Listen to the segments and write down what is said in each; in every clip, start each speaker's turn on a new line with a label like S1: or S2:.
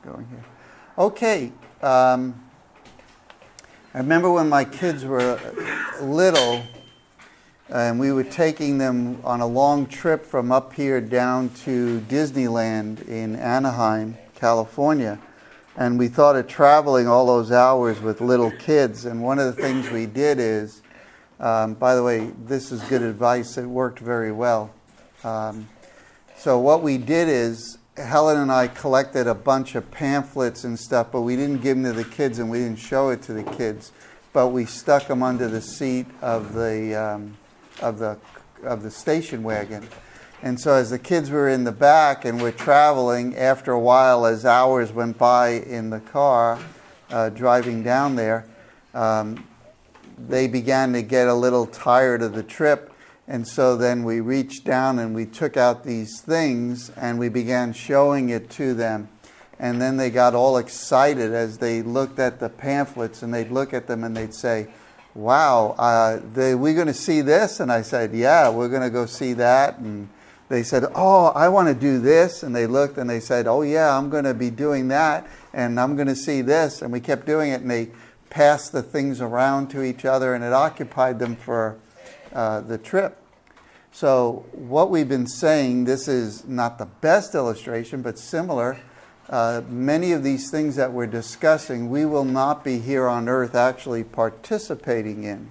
S1: going here. Okay. I remember when my kids were little, and we were taking them on a long trip from up here down to Disneyland in Anaheim, California. And we thought of traveling all those hours with little kids. And one of the things we did is, by the way, this is good advice. It worked very well. So what we did is, Helen and I collected a bunch of pamphlets and stuff, but we didn't give them to the kids and we didn't show it to the kids. But we stuck them under the seat of the station wagon. And so as the kids were in the back and we're traveling, after a while, as hours went by in the car, driving down there, they began to get a little tired of the trip. And so then we reached down and we took out these things and we began showing it to them. And then they got all excited as they looked at the pamphlets, and they'd look at them and they'd say, wow, we're going to see this? And I said, yeah, we're going to go see that. And they said, oh, I want to do this. And they looked and they said, oh yeah, I'm going to be doing that. And I'm going to see this. And we kept doing it, and they passed the things around to each other, and it occupied them for the trip. So what we've been saying, this is not the best illustration, but similar. Many of these things that we're discussing, we will not be here on earth actually participating in.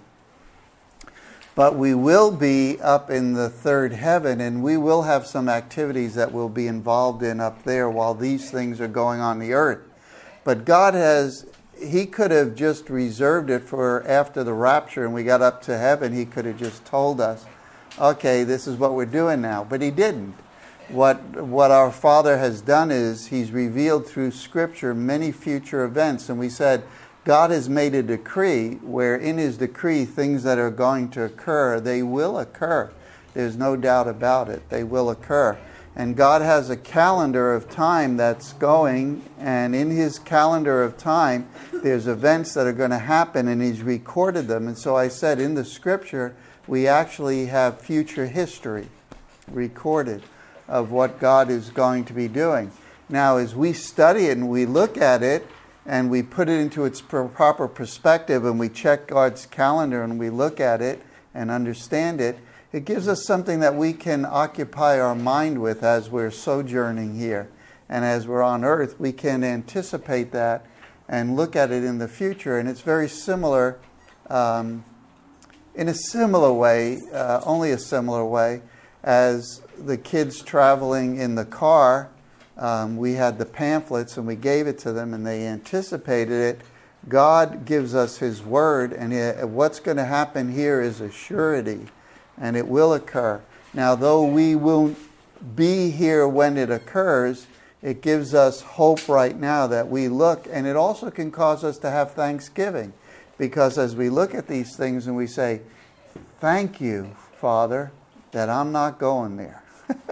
S1: But we will be up in the third heaven, and we will have some activities that we'll be involved in up there while these things are going on the earth. But God He could have just reserved it for after the rapture and we got up to heaven. He could have just told us, okay, this is what we're doing now. But He didn't. What our Father has done is He's revealed through Scripture many future events. And we said God has made a decree where in His decree things that are going to occur, they will occur. There's no doubt about it. They will occur. And God has a calendar of time that's going, and in His calendar of time, there's events that are going to happen, and He's recorded them. And so I said, in the Scripture, we actually have future history recorded of what God is going to be doing. Now, as we study it and we look at it, and we put it into its proper perspective, and we check God's calendar, and we look at it and understand it, it gives us something that we can occupy our mind with as we're sojourning here. And as we're on earth, we can anticipate that and look at it in the future. And it's very similar, in a similar way, only a similar way, as the kids traveling in the car. We had the pamphlets and we gave it to them and they anticipated it. God gives us His Word, and what's going to happen here is a surety. And it will occur. Now, though we won't be here when it occurs, it gives us hope right now that we look. And it also can cause us to have thanksgiving. Because as we look at these things and we say, thank you, Father, that I'm not going there.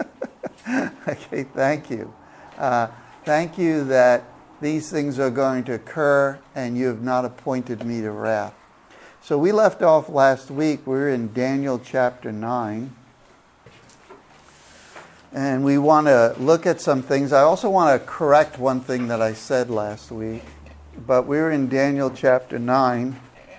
S1: Okay, thank you. Thank you that these things are going to occur and you have not appointed me to wrath. So we left off last week. We were in Daniel chapter 9. And we want to look at some things. I also want to correct one thing that I said last week. But we were in Daniel chapter 9.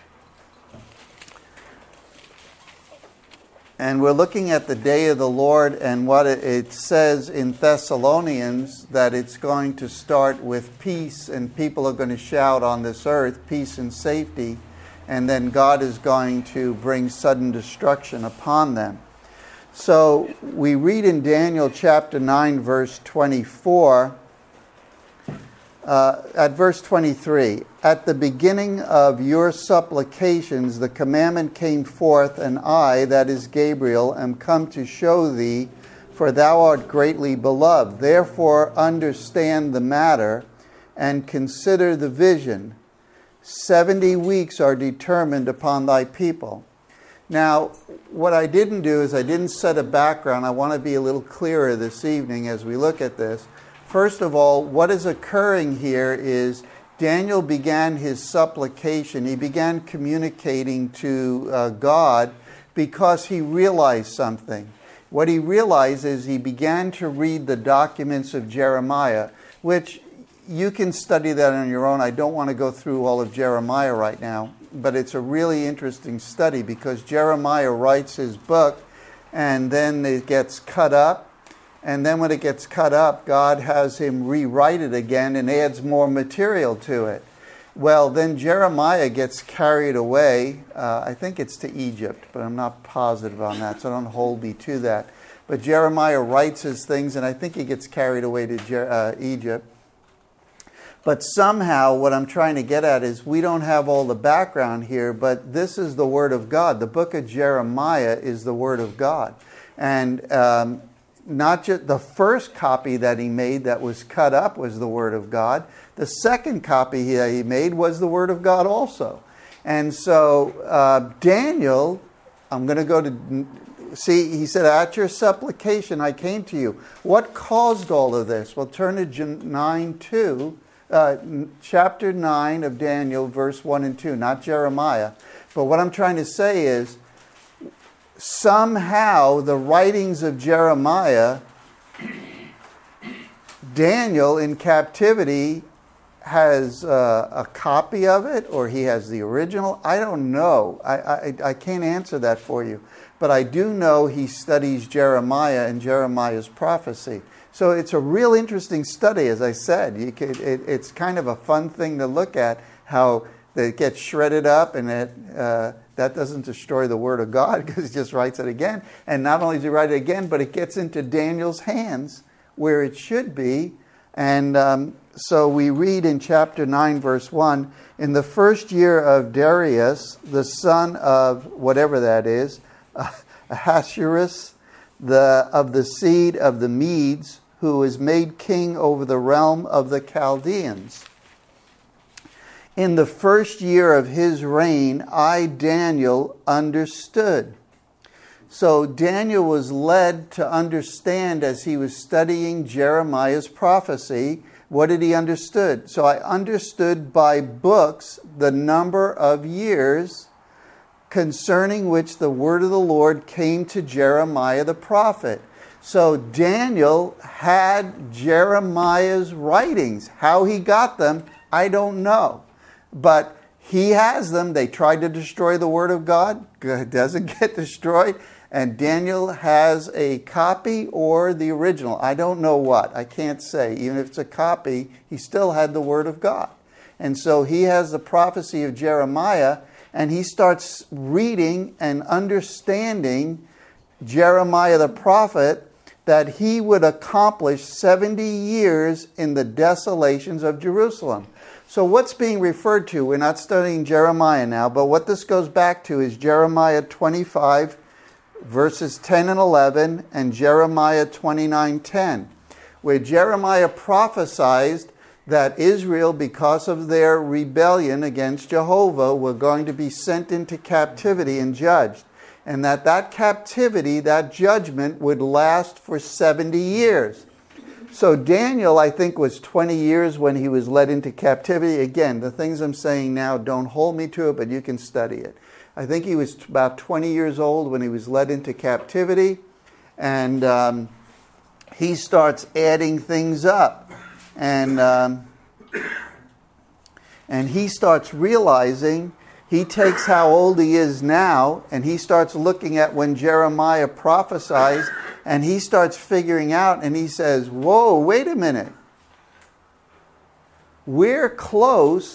S1: And we're looking at the day of the Lord and what it says in Thessalonians, that it's going to start with peace and people are going to shout on this earth, peace and safety. And then God is going to bring sudden destruction upon them. So we read in Daniel chapter 9, verse 24, at verse 23, at the beginning of your supplications, the commandment came forth, and I, that is Gabriel, am come to show thee, for thou art greatly beloved. Therefore understand the matter and consider the vision. 70 weeks are determined upon thy people. Now, what I didn't do is I didn't set a background. I want to be a little clearer this evening as we look at this. First of all, what is occurring here is Daniel began his supplication. He began communicating to God because he realized something. What he realized is he began to read the documents of Jeremiah, which you can study that on your own. I don't want to go through all of Jeremiah right now, but it's a really interesting study because Jeremiah writes his book and then it gets cut up. And then when it gets cut up, God has him rewrite it again and adds more material to it. Well, then Jeremiah gets carried away. I think it's to Egypt, but I'm not positive on that, so don't hold me to that. But Jeremiah writes his things, and I think he gets carried away to Egypt. But somehow, what I'm trying to get at is we don't have all the background here, but this is the Word of God. The book of Jeremiah is the Word of God. And not just the first copy that he made that was cut up was the Word of God. The second copy he made was the Word of God also. And so Daniel, I'm going to go to, see, he said, at your supplication I came to you. What caused all of this? Well, turn to chapter 9 of Daniel, verse 1 and 2, not Jeremiah. But what I'm trying to say is, somehow the writings of Jeremiah, Daniel in captivity has a copy of it, or he has the original. I don't know. I can't answer that for you. But I do know he studies Jeremiah and Jeremiah's prophecy. So it's a real interesting study, as I said. It's kind of a fun thing to look at, how it gets shredded up, and that doesn't destroy the Word of God because he just writes it again. And not only does he write it again, but it gets into Daniel's hands where it should be. And so we read in chapter 9, verse 1, in the first year of Darius, the son of whatever that is, Ahasuerus, of the seed of the Medes, who was made king over the realm of the Chaldeans. In the first year of his reign, I, Daniel, understood. So Daniel was led to understand as he was studying Jeremiah's prophecy. What did he understood? So I understood by books the number of years concerning which the word of the Lord came to Jeremiah the prophet. So Daniel had Jeremiah's writings. How he got them, I don't know. But he has them. They tried to destroy the Word of God. It doesn't get destroyed. And Daniel has a copy or the original. I don't know what. I can't say. Even if it's a copy, he still had the Word of God. And so he has the prophecy of Jeremiah, and he starts reading and understanding Jeremiah the prophet, that he would accomplish 70 years in the desolations of Jerusalem. So what's being referred to? We're not studying Jeremiah now, but what this goes back to is Jeremiah 25, verses 10 and 11, and Jeremiah 29:10, where Jeremiah prophesied that Israel, because of their rebellion against Jehovah, were going to be sent into captivity and judged. And that captivity, that judgment, would last for 70 years. So Daniel, I think, was 20 years when he was led into captivity. Again, the things I'm saying now, don't hold me to it, but you can study it. I think he was about 20 years old when he was led into captivity. And he starts adding things up. And he starts realizing, he takes how old he is now, and he starts looking at when Jeremiah prophesies, and he starts figuring out, and he says, whoa, wait a minute. We're close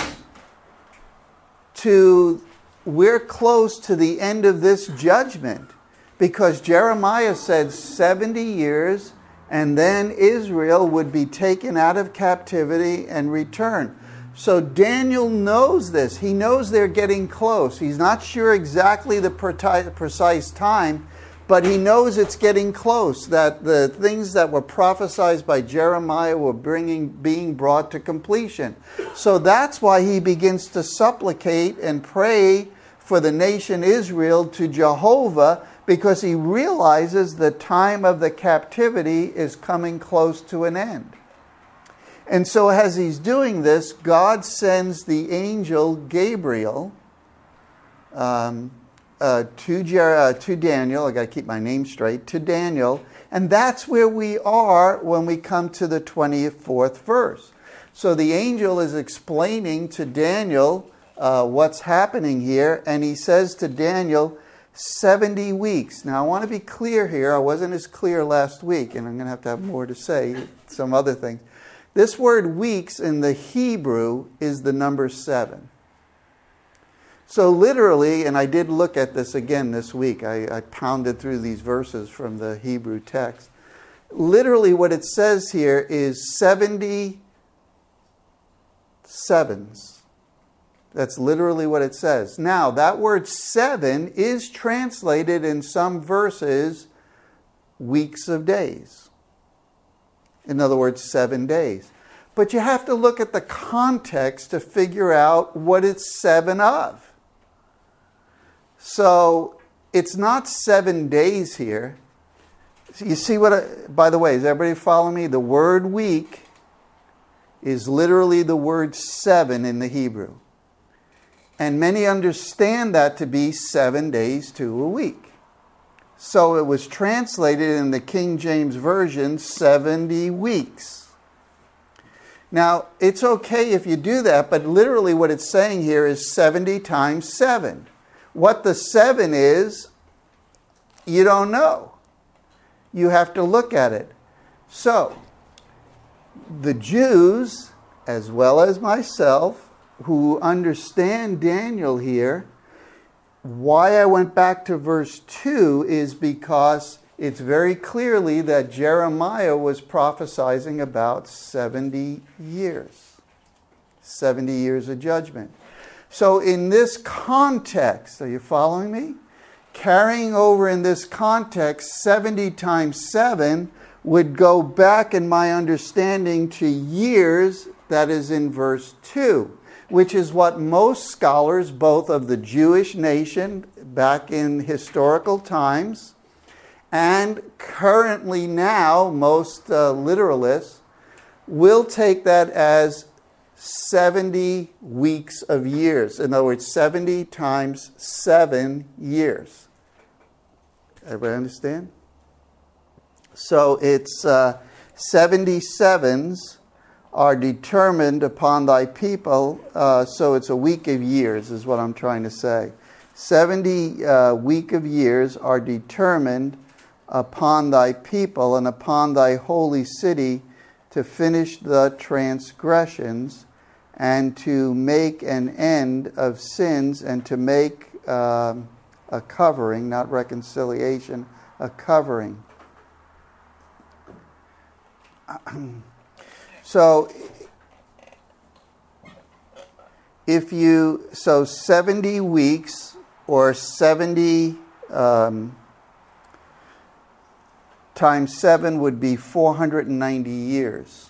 S1: to the end of this judgment, because Jeremiah said 70 years, and then Israel would be taken out of captivity and return. So Daniel knows this. He knows they're getting close. He's not sure exactly the precise time, but he knows it's getting close, that the things that were prophesied by Jeremiah were being brought to completion. So that's why he begins to supplicate and pray for the nation Israel to Jehovah, because he realizes the time of the captivity is coming close to an end. And so as he's doing this, God sends the angel Gabriel to Daniel. I got to keep my name straight. To Daniel. And that's where we are when we come to the 24th verse. So the angel is explaining to Daniel what's happening here, and he says to Daniel, 70 weeks. Now, I want to be clear here. I wasn't as clear last week, and I'm going to have more to say, some other things. This word weeks in the Hebrew is the number 7. So literally, and I did look at this again this week. I pounded through these verses from the Hebrew text. Literally what it says here is 70 sevens. That's literally what it says. Now, that word 7 is translated in some verses weeks of days. In other words, 7 days. But you have to look at the context to figure out what it's 7 of. So, it's not 7 days here. You see what, by the way, is everybody following me? The word week is literally the word 7 in the Hebrew. And many understand that to be 7 days to a week. So it was translated in the King James Version 70 weeks. Now, it's okay if you do that, but literally what it's saying here is 70 times 7. What the 7 is, you don't know. You have to look at it. So, the Jews, as well as myself, who understand Daniel here, why I went back to verse 2 is because it's very clearly that Jeremiah was prophesying about 70 years. 70 years of judgment. So in this context, are you following me? Carrying over in this context, 70 times 7 would go back in my understanding to years, that is in verse 2, which is what most scholars, both of the Jewish nation back in historical times, and currently now, most literalists, will take that as 70 weeks of years. In other words, 70 times 7 years. Everybody understand? So it's 77s are determined upon thy people. So it's a week of years is what I'm trying to say. 70 week of years are determined upon thy people and upon thy holy city to finish the transgressions and to make an end of sins and to make a covering, not reconciliation, a covering. So 70 weeks or 70 times 7 would be 490 years.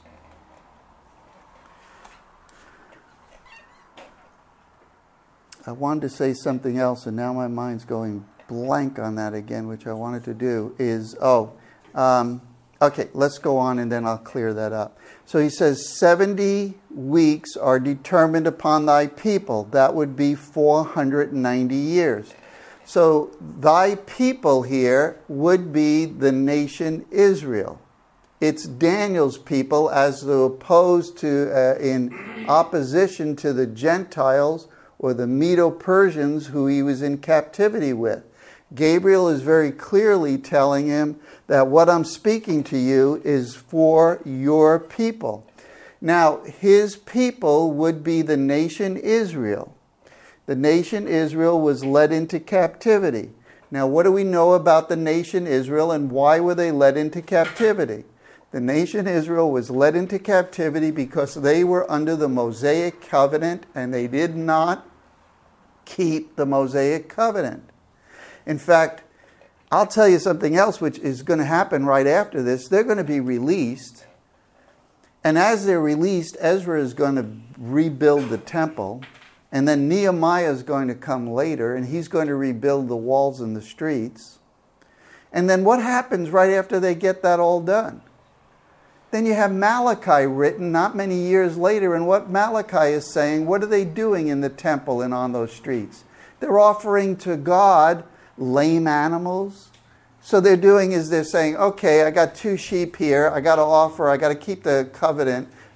S1: I wanted to say something else, and now my mind's going blank on that again, which I wanted to do is, okay, let's go on and then I'll clear that up. So he says 70 weeks are determined upon thy people. That would be 490 years. So thy people here would be the nation Israel. It's Daniel's people as opposed to, in opposition to the Gentiles or the Medo-Persians who he was in captivity with. Gabriel is very clearly telling him that what I'm speaking to you is for your people. Now, his people would be the nation Israel. The nation Israel was led into captivity. Now, what do we know about the nation Israel and why were they led into captivity? The nation Israel was led into captivity because they were under the Mosaic covenant and they did not keep the Mosaic covenant. In fact, I'll tell you something else which is going to happen right after this. They're going to be released. And as they're released, Ezra is going to rebuild the temple. And then Nehemiah is going to come later and he's going to rebuild the walls and the streets. And then what happens right after they get that all done? Then you have Malachi written not many years later, and what Malachi is saying, what are they doing in the temple and on those streets? They're offering to God lame animals. So they're saying, okay, I got 2 sheep here, I got to offer, I got to keep the covenant,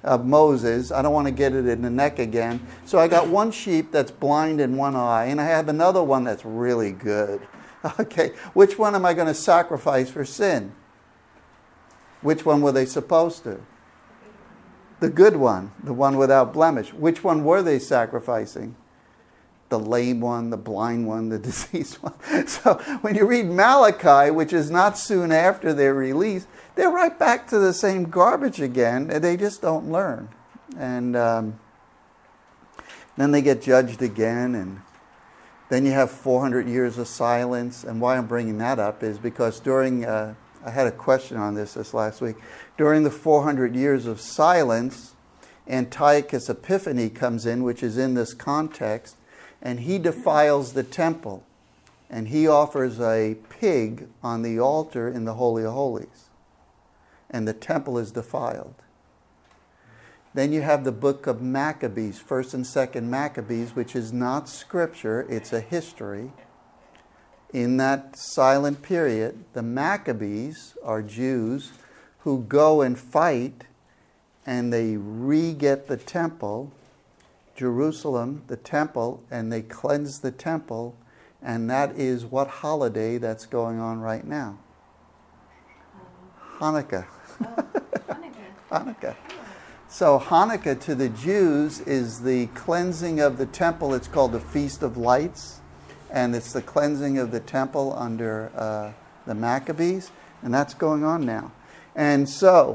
S1: of Moses. I don't want to get it in the neck again. So I got one sheep that's blind in one eye, and I have another one that's really good. Okay, which one am I going to sacrifice for sin? Which one were they supposed to? The good one, the one without blemish. Which one were they sacrificing? The lame one, the blind one, the diseased one. So when you read Malachi, which is not soon after their release, they're right back to the same garbage again, and they just don't learn. And then they get judged again, and then you have 400 years of silence. And why I'm bringing that up is because during, I had a question on this last week, during the 400 years of silence, Antiochus Epiphanes comes in, which is in this context, and he defiles the temple. And he offers a pig on the altar in the Holy of Holies. And the temple is defiled. Then you have the book of Maccabees, 1st and 2nd Maccabees, which is not scripture, it's a history. In that silent period, the Maccabees are Jews who go and fight, and they re-get the temple, Jerusalem, the temple, and they cleanse the temple, and that is what holiday that's going on right now? Hanukkah. Hanukkah. So Hanukkah to the Jews is the cleansing of the temple. It's called the Feast of Lights, and it's the cleansing of the temple under the Maccabees, and that's going on now. And so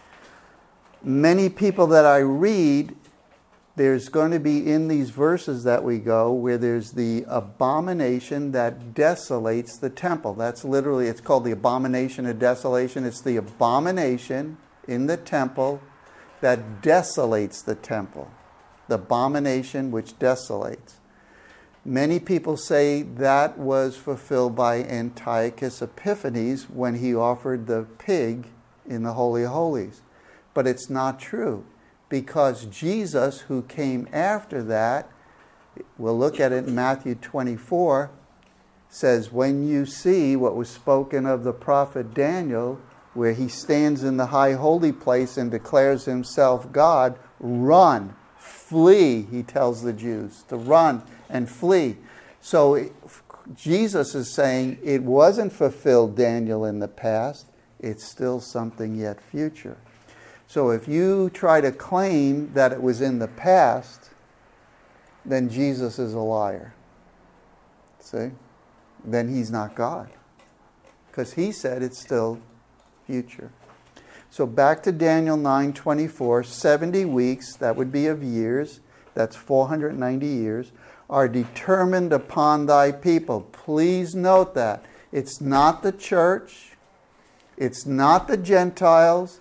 S1: many people that I read, there's going to be in these verses that we go where there's the abomination that desolates the temple. That's literally, it's called the abomination of desolation. It's the abomination in the temple that desolates the temple. The abomination which desolates. Many people say that was fulfilled by Antiochus Epiphanes when he offered the pig in the Holy of Holies. But it's not true, because Jesus, who came after that, we'll look at it in Matthew 24, says, when you see what was spoken of the prophet Daniel, where he stands in the high holy place and declares himself God, run, flee, he tells the Jews, to run and flee. So Jesus is saying it wasn't fulfilled, Daniel, in the past. It's still something yet future. So if you try to claim that it was in the past, then Jesus is a liar. See? Then he's not God. Because he said it's still future. So back to Daniel 9:24, 70 weeks, that would be of years, that's 490 years, are determined upon thy people. Please note that. It's not the church. It's not the Gentiles.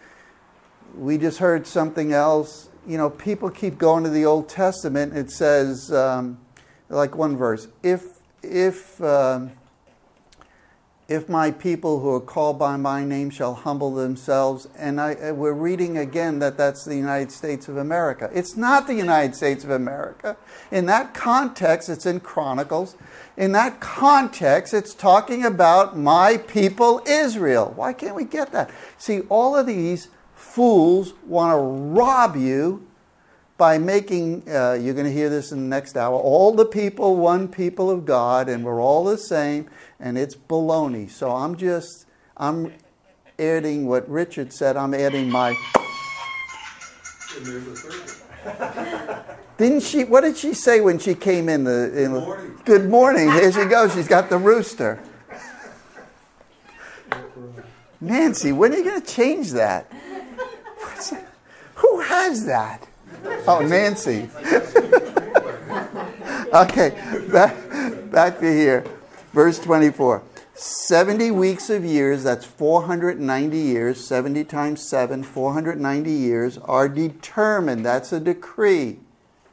S1: We just heard something else. You know, people keep going to the Old Testament. It says, like one verse, if my people who are called by my name shall humble themselves, and we're reading again that that's the United States of America. It's not the United States of America. In that context, it's in Chronicles. In that context, it's talking about my people Israel. Why can't we get that? See, all of these fools want to rob you by making, you're going to hear this in the next hour, all the people, one people of God, and we're all the same, and it's baloney. So I'm adding what Richard said, I'm adding my...
S2: And there's a third
S1: one. What did she say when she came in?
S2: Good morning.
S1: Good morning. Here she goes. She's got the rooster. Nancy, when are you going to change that? Who has that? Oh, Nancy. Okay, back to here. Verse 24. 70 weeks of years, that's 490 years, 70 times 7, 490 years, are determined, that's a decree,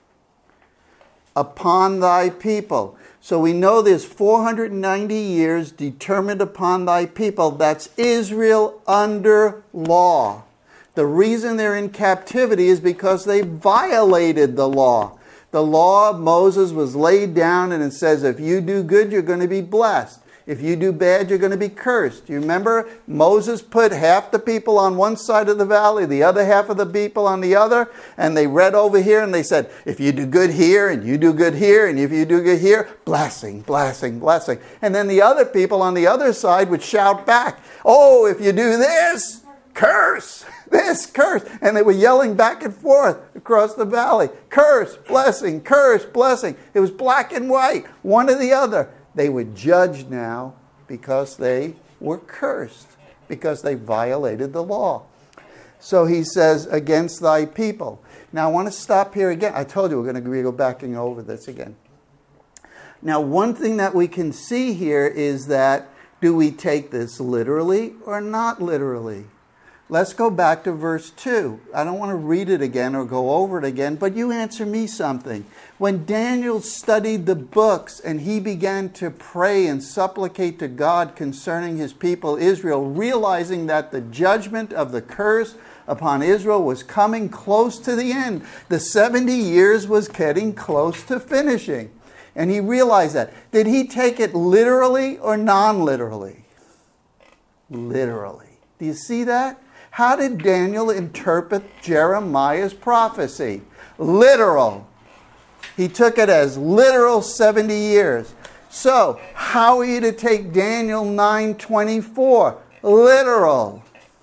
S1: upon thy people. So we know there's 490 years determined upon thy people. That's Israel under law. The reason they're in captivity is because they violated the law. The law of Moses was laid down, and it says if you do good, you're going to be blessed. If you do bad, you're going to be cursed. You remember Moses put half the people on one side of the valley, the other half of the people on the other, and they read over here and they said, if you do good here and you do good here and if you do good here, blessing, blessing, blessing. And then the other people on the other side would shout back, oh, if you do this, curse, this, curse. And they were yelling back and forth across the valley. Curse, blessing, curse, blessing. It was black and white, one or the other. They were judged now because they were cursed, because they violated the law. So he says, against thy people. Now I want to stop here again. I told you we're going to go back and over this again. Now one thing that we can see here is that, do we take this literally or not literally? Let's go back to verse 2. I don't want to read it again or go over it again, but you answer me something. When Daniel studied the books and he began to pray and supplicate to God concerning his people Israel, realizing that the judgment of the curse upon Israel was coming close to the end. The 70 years was getting close to finishing. And he realized that. Did he take it literally or non-literally? Literally. Do you see that? How did Daniel interpret Jeremiah's prophecy? Literal. He took it as literal 70 years. So, how are you to take Daniel 9:24? Literal.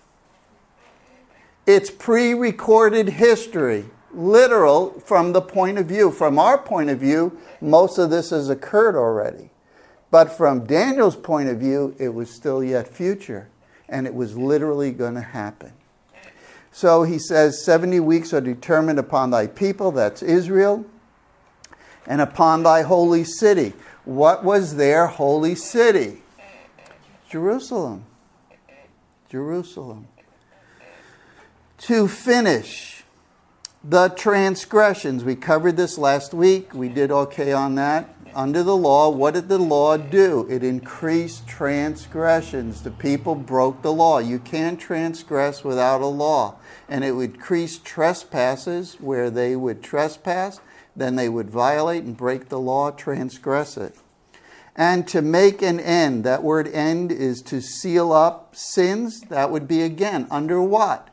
S1: It's pre-recorded history. Literal from the point of view. From our point of view, most of this has occurred already. But from Daniel's point of view, it was still yet future. And it was literally going to happen. So he says, 70 weeks are determined upon thy people, that's Israel, and upon thy holy city. What was their holy city? Jerusalem. Jerusalem. To finish the transgressions. We covered this last week. We did okay on that. Under the law, what did the law do? It increased transgressions. The people broke the law. You can't transgress without a law. And it would increase trespasses where they would trespass. Then they would violate and break the law, transgress it. And to make an end. That word end is to seal up sins. That would be again, under what?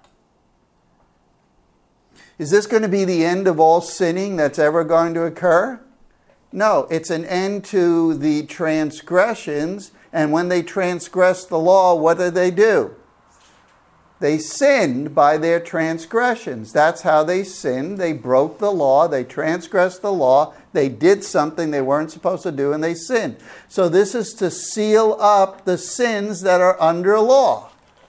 S1: Is this going to be the end of all sinning that's ever going to occur? No, it's an end to the transgressions, and when they transgress the law, what do? They sinned by their transgressions. That's how they sinned. They broke the law, they transgressed the law, they did something they weren't supposed to do, and they sinned. So this is to seal up the sins that are under law.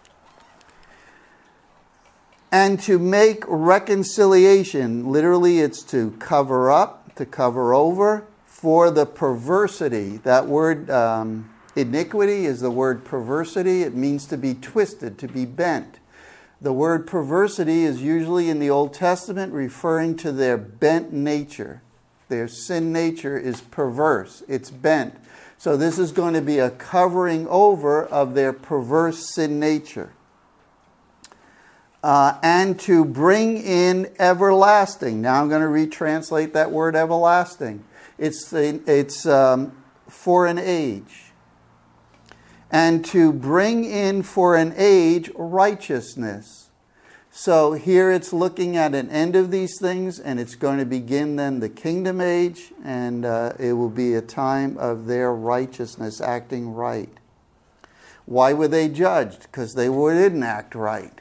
S1: And to make reconciliation, literally it's to cover up, to cover over, for the perversity. That word iniquity is the word perversity. It means to be twisted, to be bent. The word perversity is usually in the Old Testament referring to their bent nature. Their sin nature is perverse. It's bent. So this is going to be a covering over of their perverse sin nature. And to bring in everlasting. Now I'm going to retranslate that word everlasting. It's for an age. And to bring in for an age righteousness. So here it's looking at an end of these things, and it's going to begin then the kingdom age, and it will be a time of their righteousness, acting right. Why were they judged? Because they didn't act right.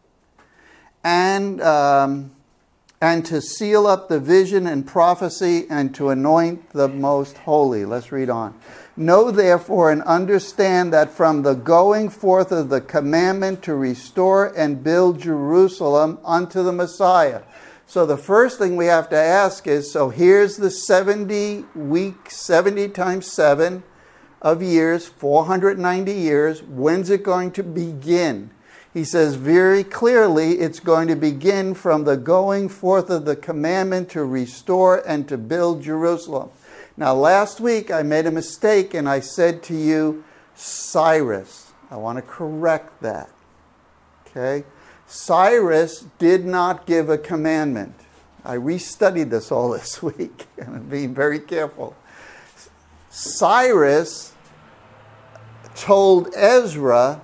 S1: And to seal up the vision and prophecy, and to anoint the most holy. Let's read on. Know therefore and understand that from the going forth of the commandment to restore and build Jerusalem unto the Messiah. So the first thing we have to ask is, so here's the 70 weeks, 70 times 7 of years, 490 years. When's it going to begin? He says very clearly it's going to begin from the going forth of the commandment to restore and to build Jerusalem. Now last week I made a mistake and I said to you Cyrus. I want to correct that. Okay? Cyrus did not give a commandment. I restudied this all this week and I'm being very careful. Cyrus told Ezra,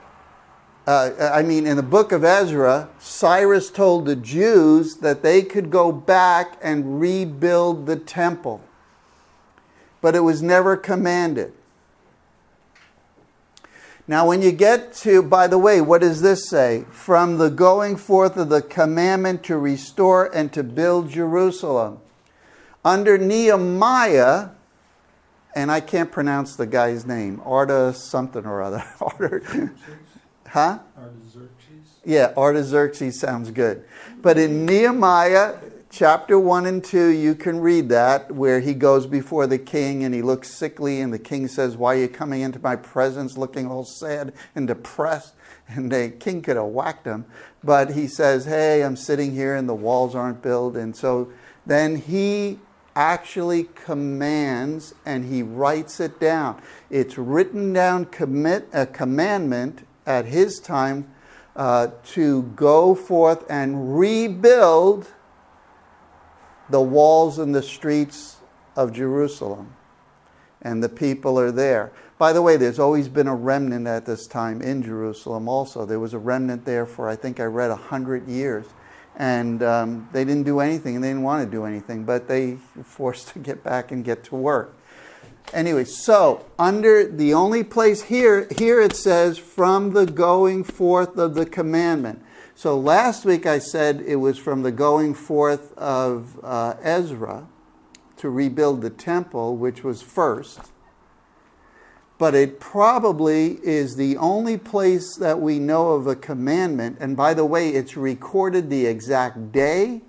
S1: in the book of Ezra, Cyrus told the Jews that they could go back and rebuild the temple. But it was never commanded. Now when you get to, by the way, what does this say? From the going forth of the commandment to restore and to build Jerusalem. Under Nehemiah, and I can't pronounce the guy's name, Arta something or other. Huh?
S2: Artaxerxes?
S1: Yeah, Artaxerxes sounds good. But in Nehemiah chapter 1 and 2, you can read that, where he goes before the king and he looks sickly, and the king says, "Why are you coming into my presence looking all sad and depressed?" And the king could have whacked him. But he says, "Hey, I'm sitting here and the walls aren't built." And so then he actually commands and he writes it down. It's written down, a commandment at his time to go forth and rebuild the walls and the streets of Jerusalem. And the people are there. By the way, there's always been a remnant at this time in Jerusalem also. There was a remnant there for, I think I read, 100 years. And they didn't do anything, and they didn't want to do anything, but they were forced to get back and get to work. Anyway, so under the only place here it says, from the going forth of the commandment. So last week I said it was from the going forth of Ezra to rebuild the temple, which was first. But it probably is the only place that we know of a commandment. And by the way, it's recorded the exact day,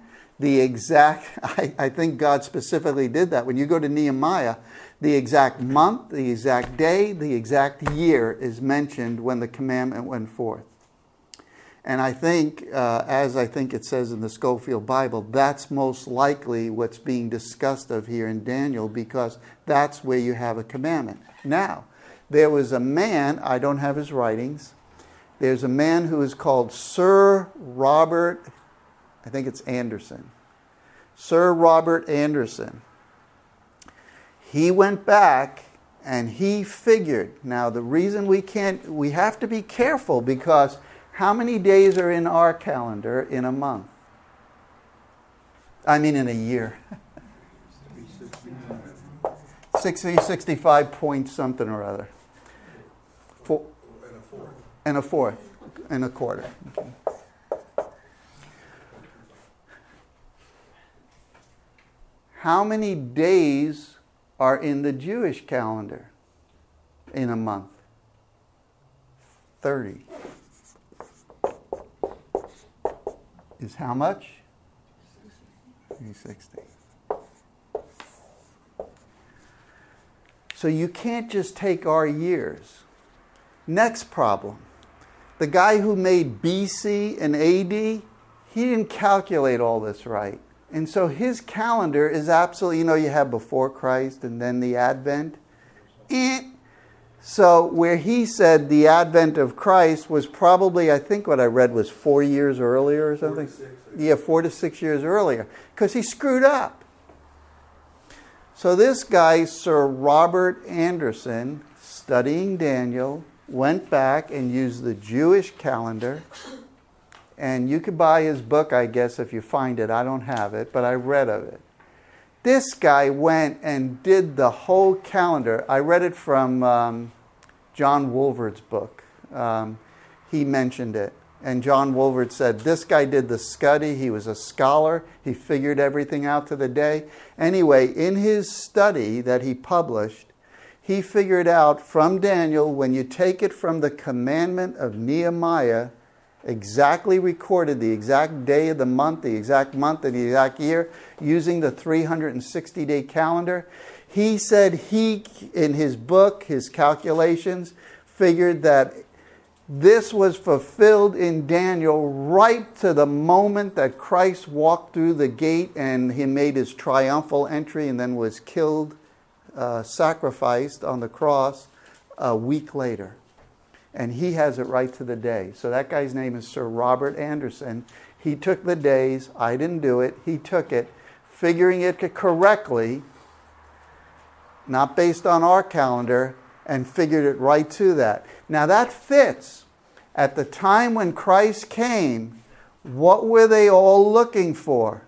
S1: I think God specifically did that. When you go to Nehemiah, the exact month, the exact day, the exact year is mentioned when the commandment went forth. And I think, as I think it says in the Scofield Bible, that's most likely what's being discussed of here in Daniel, because that's where you have a commandment. Now, there was a man, I don't have his writings, there's a man who is called Sir Robert, I think it's Anderson. Sir Robert Anderson. He went back and he figured, now the reason we have to be careful, because how many days are in our calendar in a month? I mean in a year. 65 point something or other. And a fourth. And a quarter. Okay. How many days are in the Jewish calendar in a month? 30. Is how much? 360. So you can't just take our years. Next problem. The guy who made BC and AD, he didn't calculate all this right. And so his calendar is absolutely, you have before Christ and then the Advent. So where he said the advent of Christ was probably, I think what I read was 4 years earlier or something.
S2: 4 to 6,
S1: yeah, 4 to 6 years earlier. Because he screwed up. So this guy, Sir Robert Anderson, studying Daniel, went back and used the Jewish calendar. And you could buy his book, I guess, if you find it. I don't have it, but I read of it. This guy went and did the whole calendar. I read it from John Wolvert's book. He mentioned it. And John Wolvert said, this guy did the study. He was a scholar. He figured everything out to the day. Anyway, in his study that he published, he figured out from Daniel, when you take it from the commandment of Nehemiah, exactly recorded the exact day of the month, the exact month and the exact year, using the 360-day calendar. He said in his book, his calculations, figured that this was fulfilled in Daniel right to the moment that Christ walked through the gate and he made his triumphal entry and then was killed, sacrificed on the cross a week later. And he has it right to the day. So that guy's name is Sir Robert Anderson. He took the days. I didn't do it. He took it, figuring it correctly, not based on our calendar. and figured it right to that. Now that fits. At the time when Christ came, what were they all looking for?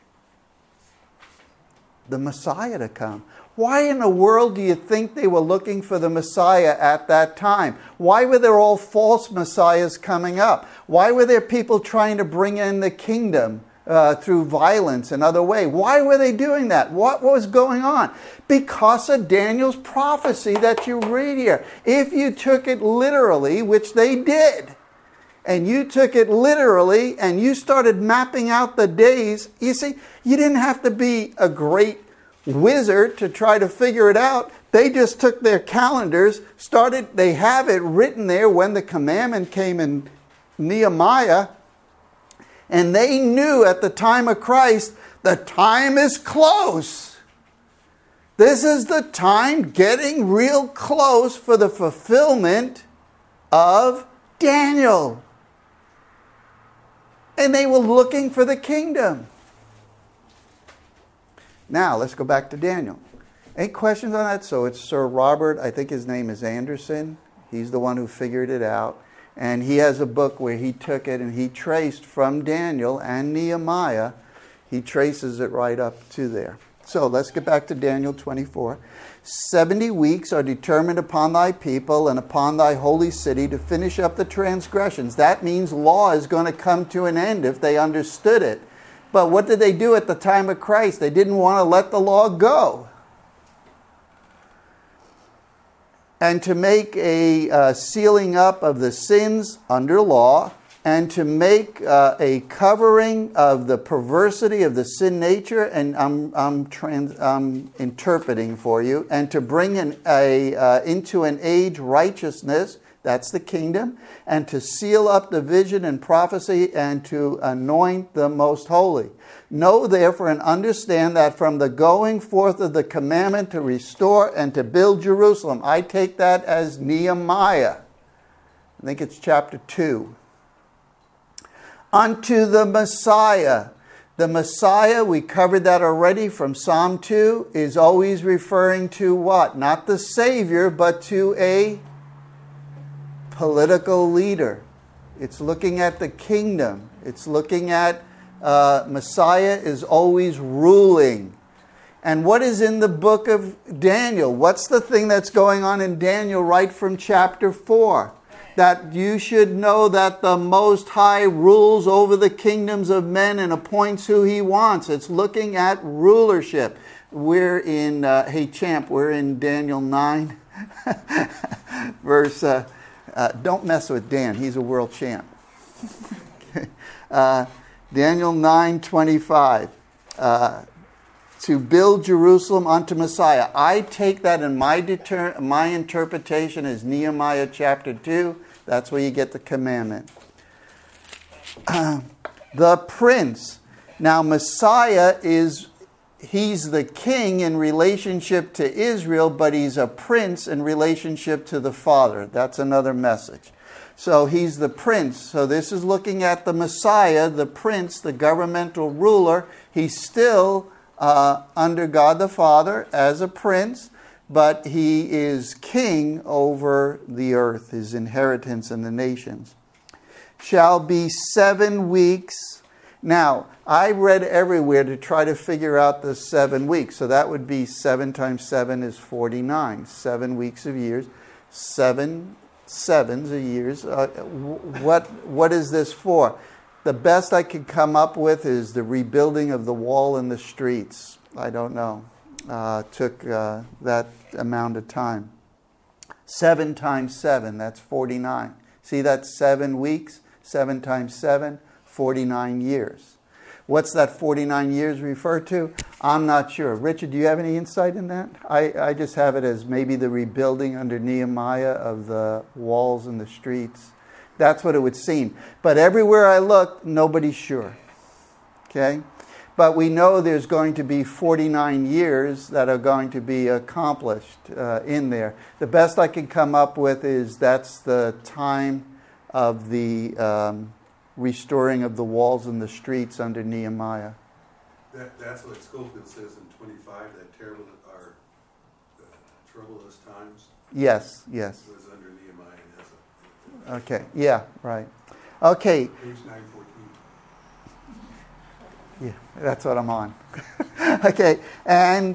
S1: The Messiah to come. Why in the world do you think they were looking for the Messiah at that time? Why were there all false messiahs coming up? Why were there people trying to bring in the kingdom through violence and other way? Why were they doing that? What was going on? Because of Daniel's prophecy that you read here. If you took it literally, which they did, and you took it literally and you started mapping out the days, you see, you didn't have to be a great wizard to try to figure it out. They just took their calendars, they have it written there when the commandment came in Nehemiah, and they knew at the time of Christ, the time is close. This is the time getting real close for the fulfillment of Daniel. And they were looking for the kingdom. Now, let's go back to Daniel. Any questions on that? So it's Sir Robert, I think his name is Anderson. He's the one who figured it out. And he has a book where he took it and he traced from Daniel and Nehemiah. He traces it right up to there. So let's get back to Daniel 24. 70 weeks are determined upon thy people and upon thy holy city to finish up the transgressions. That means law is going to come to an end if they understood it. But what did they do at the time of Christ? They didn't want to let the law go. And to make a sealing up of the sins under law, and to make a covering of the perversity of the sin nature, and I'm interpreting for you, and to bring into an age righteousness, that's the kingdom, and to seal up the vision and prophecy, and to anoint the most holy. Know therefore and understand that from the going forth of the commandment to restore and to build Jerusalem, I take that as Nehemiah. I think it's chapter 2. Unto the Messiah. The Messiah, we covered that already from Psalm 2, is always referring to what? Not the Savior, but to a political leader. It's looking at the kingdom. It's looking at Messiah is always ruling. And what is in the book of Daniel? What's the thing that's going on in Daniel right from chapter 4? That you should know that the Most High rules over the kingdoms of men and appoints who He wants. It's looking at rulership. We're in, hey champ, we're in Daniel 9, verse, don't mess with Dan, he's a world champ. Daniel 9:25, to build Jerusalem unto Messiah. I take that in my interpretation as Nehemiah chapter 2. That's where you get the commandment. The prince. Now Messiah he's the king in relationship to Israel, but he's a prince in relationship to the Father. That's another message. So he's the prince. So this is looking at the Messiah, the prince, the governmental ruler. He's still under God the Father as a prince, but he is king over the earth, his inheritance in the nations. Shall be 7 weeks. Now, I read everywhere to try to figure out the 7 weeks. So that would be 7 times 7 is 49. 7 weeks of years. 7 sevens of years. What is this for? The best I could come up with is the rebuilding of the wall and the streets. I don't know. Took that amount of time. 7 times 7, that's 49. See, that's 7 weeks. 7 times 7, 49 years. What's that 49 years refer to? I'm not sure. Richard, do you have any insight in that? I just have it as maybe the rebuilding under Nehemiah of the walls and the streets. That's what it would seem. But everywhere I look, nobody's sure. Okay? But we know there's going to be 49 years that are going to be accomplished in there. The best I can come up with is that's the time of the restoring of the walls and the streets under Nehemiah.
S2: That's what Schofield says in 25, that terrible, our Troublous times
S1: Yes.
S2: was under Nehemiah and Ezra.
S1: Okay, yeah, right. Okay,
S2: Page 914.
S1: yeah, that's what I'm on. Okay, and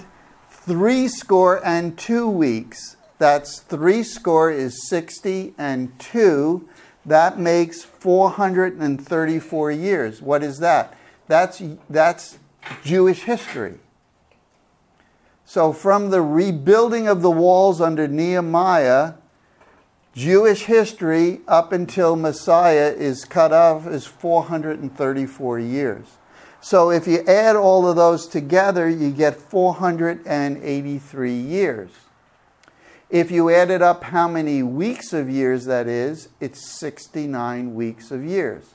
S1: 62 weeks. That's 60 is 60 and 2. That makes 434 years. What is that? That's Jewish history. So from the rebuilding of the walls under Nehemiah, Jewish history up until Messiah is cut off is 434 years. So if you add all of those together, you get 483 years. If you added up how many weeks of years that is, it's 69 weeks of years.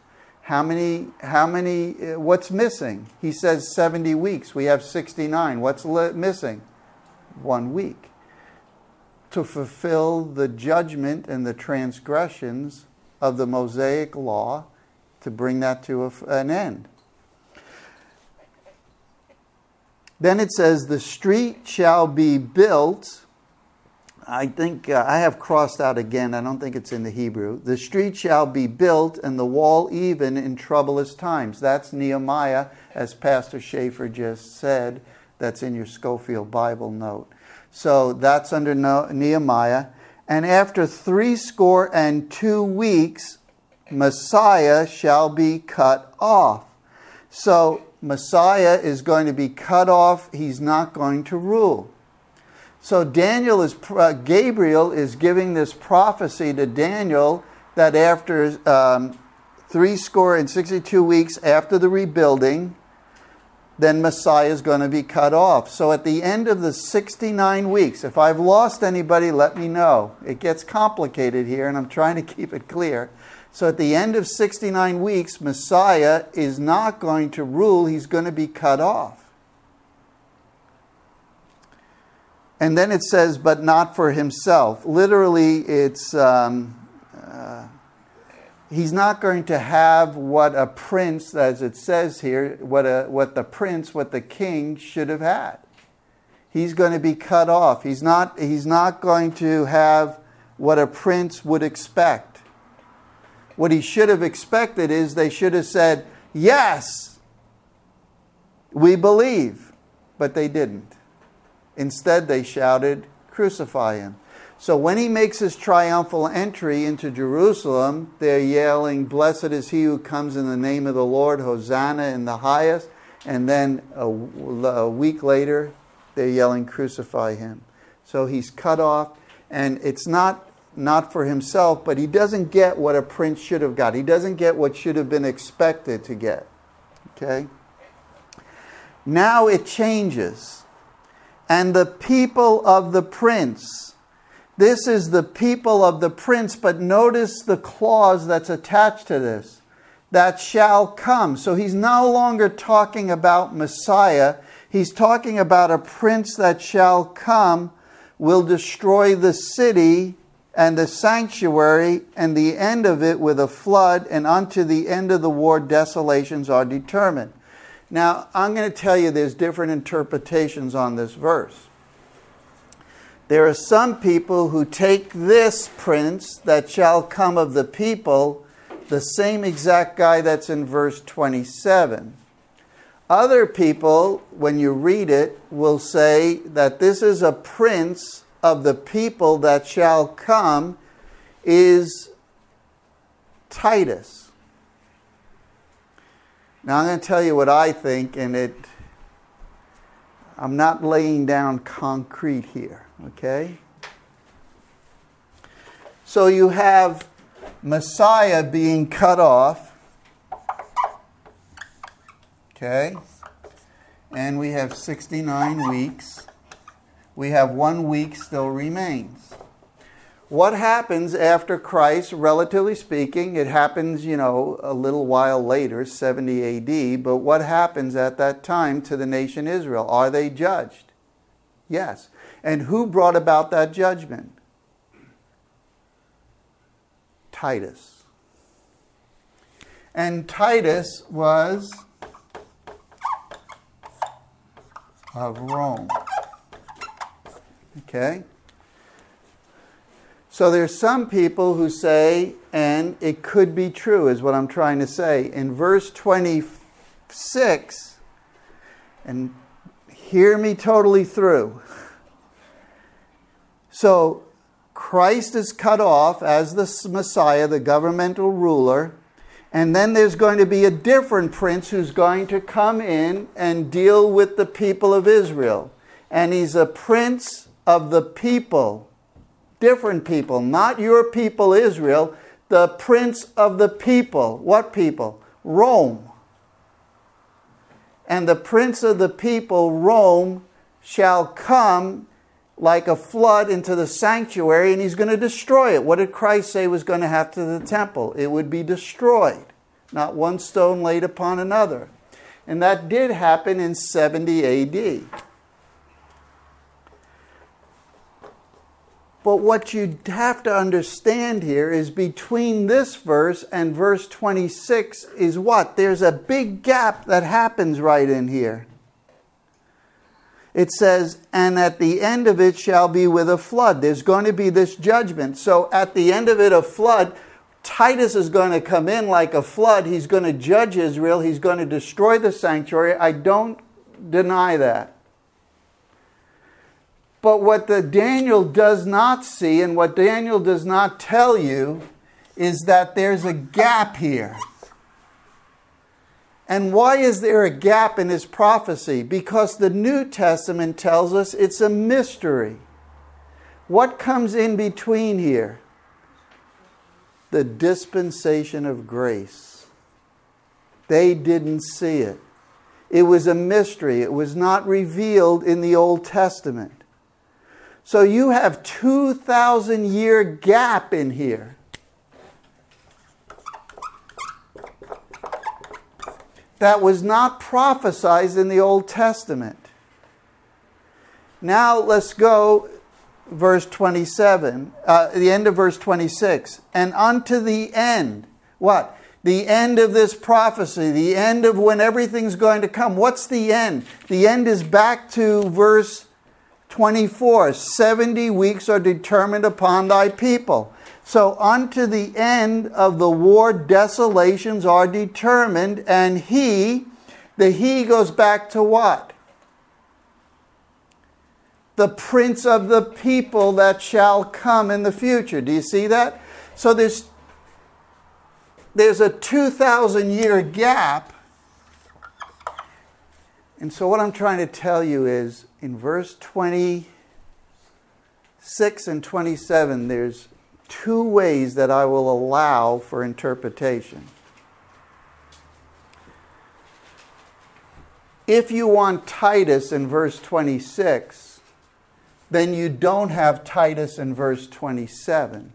S1: What's missing? He says 70 weeks. We have 69. What's missing? 1 week. To fulfill the judgment and the transgressions of the Mosaic law, to bring that to an end. Then it says, the street shall be built. I think I have crossed out again. I don't think it's in the Hebrew. The street shall be built and the wall even in troublous times. That's Nehemiah, as Pastor Schaefer just said. That's in your Schofield Bible note. So that's under Nehemiah. And after 62 weeks, Messiah shall be cut off. So Messiah is going to be cut off. He's not going to rule. So Gabriel is giving this prophecy to Daniel that after 62 weeks after the rebuilding, then Messiah is going to be cut off. So at the end of the 69 weeks, if I've lost anybody, let me know. It gets complicated here, and I'm trying to keep it clear. So at the end of 69 weeks, Messiah is not going to rule. He's going to be cut off. And then it says, but not for himself. Literally, it's he's not going to have what a prince, as it says here, what the king should have had. He's going to be cut off. He's not going to have what a prince would expect. What he should have expected is they should have said, yes, we believe. But they didn't. Instead, they shouted, crucify him. So when he makes his triumphal entry into Jerusalem, they're yelling, blessed is he who comes in the name of the Lord, Hosanna in the highest. And then a week later, they're yelling, crucify him. So he's cut off, and it's not for himself, but he doesn't get what a prince should have got. He doesn't get what should have been expected to get. Okay? Now it changes. And the people of the prince. This is the people of the prince, but notice the clause that's attached to this. That shall come. So he's no longer talking about Messiah. He's talking about a prince that shall come, will destroy the city and the sanctuary, and the end of it with a flood, and unto the end of the war desolations are determined. Now, I'm going to tell you there's different interpretations on this verse. There are some people who take this prince that shall come of the people, the same exact guy that's in verse 27. Other people, when you read it, will say that this is a prince of the people that shall come is Titus. Now I'm going to tell you what I think, and I'm not laying down concrete here, okay? So you have Messiah being cut off, okay? And we have 69 weeks. We have 1 week still remains. What happens after Christ, relatively speaking? It happens, a little while later, 70 AD. But what happens at that time to the nation Israel? Are they judged? Yes. And who brought about that judgment? Titus. And Titus was of Rome. Okay? So there's some people who say, and it could be true, is what I'm trying to say. In verse 26, and hear me totally through. So Christ is cut off as the Messiah, the governmental ruler, and then there's going to be a different prince who's going to come in and deal with the people of Israel. And he's a prince of the people. Different people, not your people Israel, the prince of the people. What people? Rome. And the prince of the people, Rome, shall come like a flood into the sanctuary, and he's going to destroy it. What did Christ say was going to happen to the temple? It would be destroyed, not one stone laid upon another. And that did happen in 70 AD. But what you have to understand here is between this verse and verse 26 is what? There's a big gap that happens right in here. It says, and at the end of it shall be with a flood. There's going to be this judgment. So at the end of it, a flood, Titus is going to come in like a flood. He's going to judge Israel. He's going to destroy the sanctuary. I don't deny that. But what Daniel does not see and what Daniel does not tell you is that there's a gap here. And why is there a gap in his prophecy? Because the New Testament tells us it's a mystery. What comes in between here? The dispensation of grace. They didn't see it. It was a mystery. It was not revealed in the Old Testament. So you have 2,000-year gap in here. That was not prophesied in the Old Testament. Now let's go verse 27, the end of verse 26. And unto the end, what? The end of this prophecy, the end of when everything's going to come. What's the end? The end is back to verse 24. 70 weeks are determined upon thy people. So unto the end of the war, desolations are determined, and the he goes back to what? The prince of the people that shall come in the future. Do you see that? So there's a 2,000-year gap. And so what I'm trying to tell you is, in verse 26 and 27, there's two ways that I will allow for interpretation. If you want Titus in verse 26, then you don't have Titus in verse 27.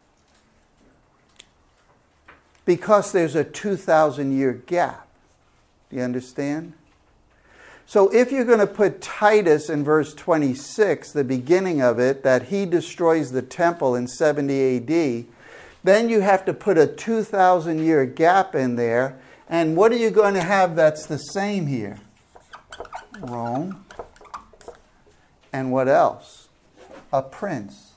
S1: Because there's a 2,000-year gap. Do you understand? So if you're going to put Titus in verse 26, the beginning of it, that he destroys the temple in 70 AD, then you have to put a 2,000-year gap in there. And what are you going to have that's the same here? Rome. And what else? A prince.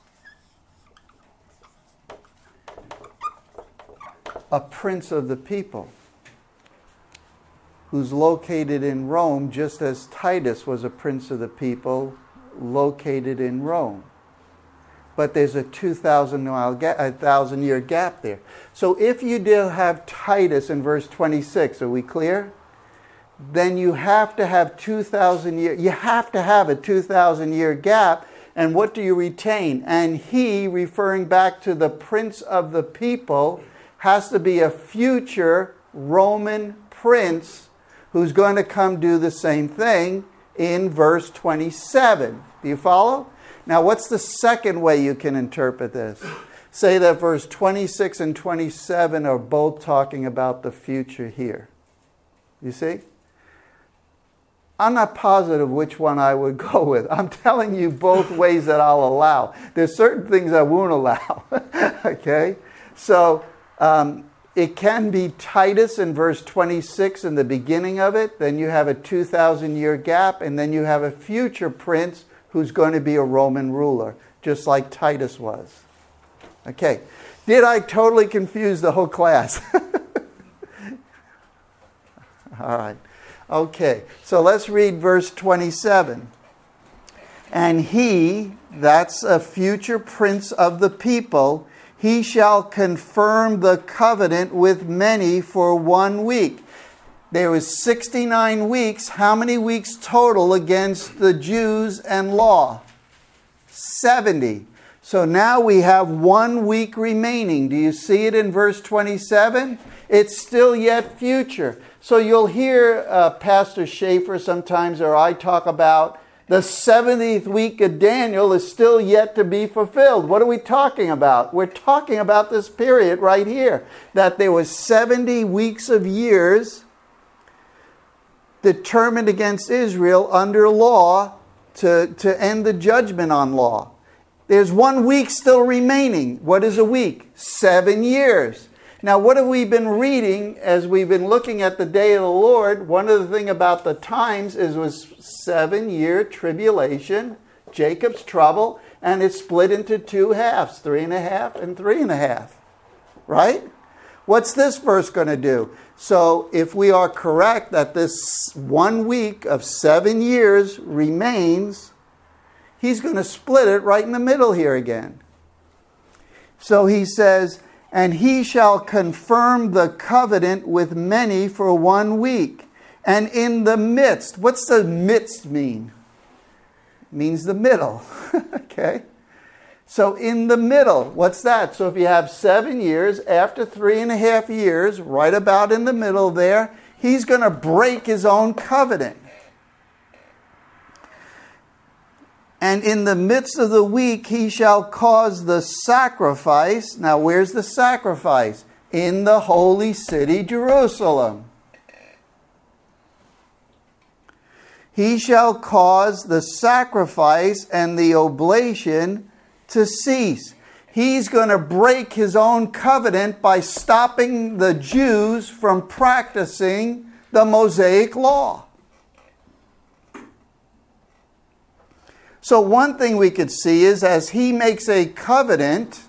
S1: A prince of the people, who's located in Rome, just as Titus was a prince of the people located in Rome. But there's a 2,000-year gap there. So if you do have Titus in verse 26, are we clear? Then you have to have 2,000 years. You have to have a 2,000-year gap. And what do you retain? And he, referring back to the prince of the people, has to be a future Roman prince who's going to come do the same thing in verse 27. Do you follow? Now, what's the second way you can interpret this? Say that verse 26 and 27 are both talking about the future here. You see? I'm not positive which one I would go with. I'm telling you both ways that I'll allow. There's certain things I won't allow. Okay? So, it can be Titus in verse 26 in the beginning of it. Then you have a 2,000-year gap. And then you have a future prince who's going to be a Roman ruler, just like Titus was. Okay. Did I totally confuse the whole class? All right. Okay. So let's read verse 27. And he, that's a future prince of the people, he shall confirm the covenant with many for 1 week. There was 69 weeks. How many weeks total against the Jews and law? 70. So now we have 1 week remaining. Do you see it in verse 27? It's still yet future. So you'll hear Pastor Schaefer sometimes, or I talk about the 70th week of Daniel is still yet to be fulfilled. What are we talking about? We're talking about this period right here, that there was 70 weeks of years determined against Israel under law to end the judgment on law. There's 1 week still remaining. What is a week? 7 years. Now, what have we been reading as we've been looking at the day of the Lord? One of the things about the times was 7-year tribulation, Jacob's trouble, and it's split into 2 halves, 3.5 and 3.5. Right? What's this verse going to do? So if we are correct that this 1 week of 7 years remains, he's going to split it right in the middle here again. So he says, and he shall confirm the covenant with many for 1 week. And in the midst, what's the midst mean? It means the middle. Okay? So in the middle, what's that? So if you have 7 years, after 3.5 years, right about in the middle there, he's going to break his own covenant. And in the midst of the week, he shall cause the sacrifice. Now, where's the sacrifice? In the holy city, Jerusalem. He shall cause the sacrifice and the oblation to cease. He's going to break his own covenant by stopping the Jews from practicing the Mosaic law. So one thing we could see is as he makes a covenant.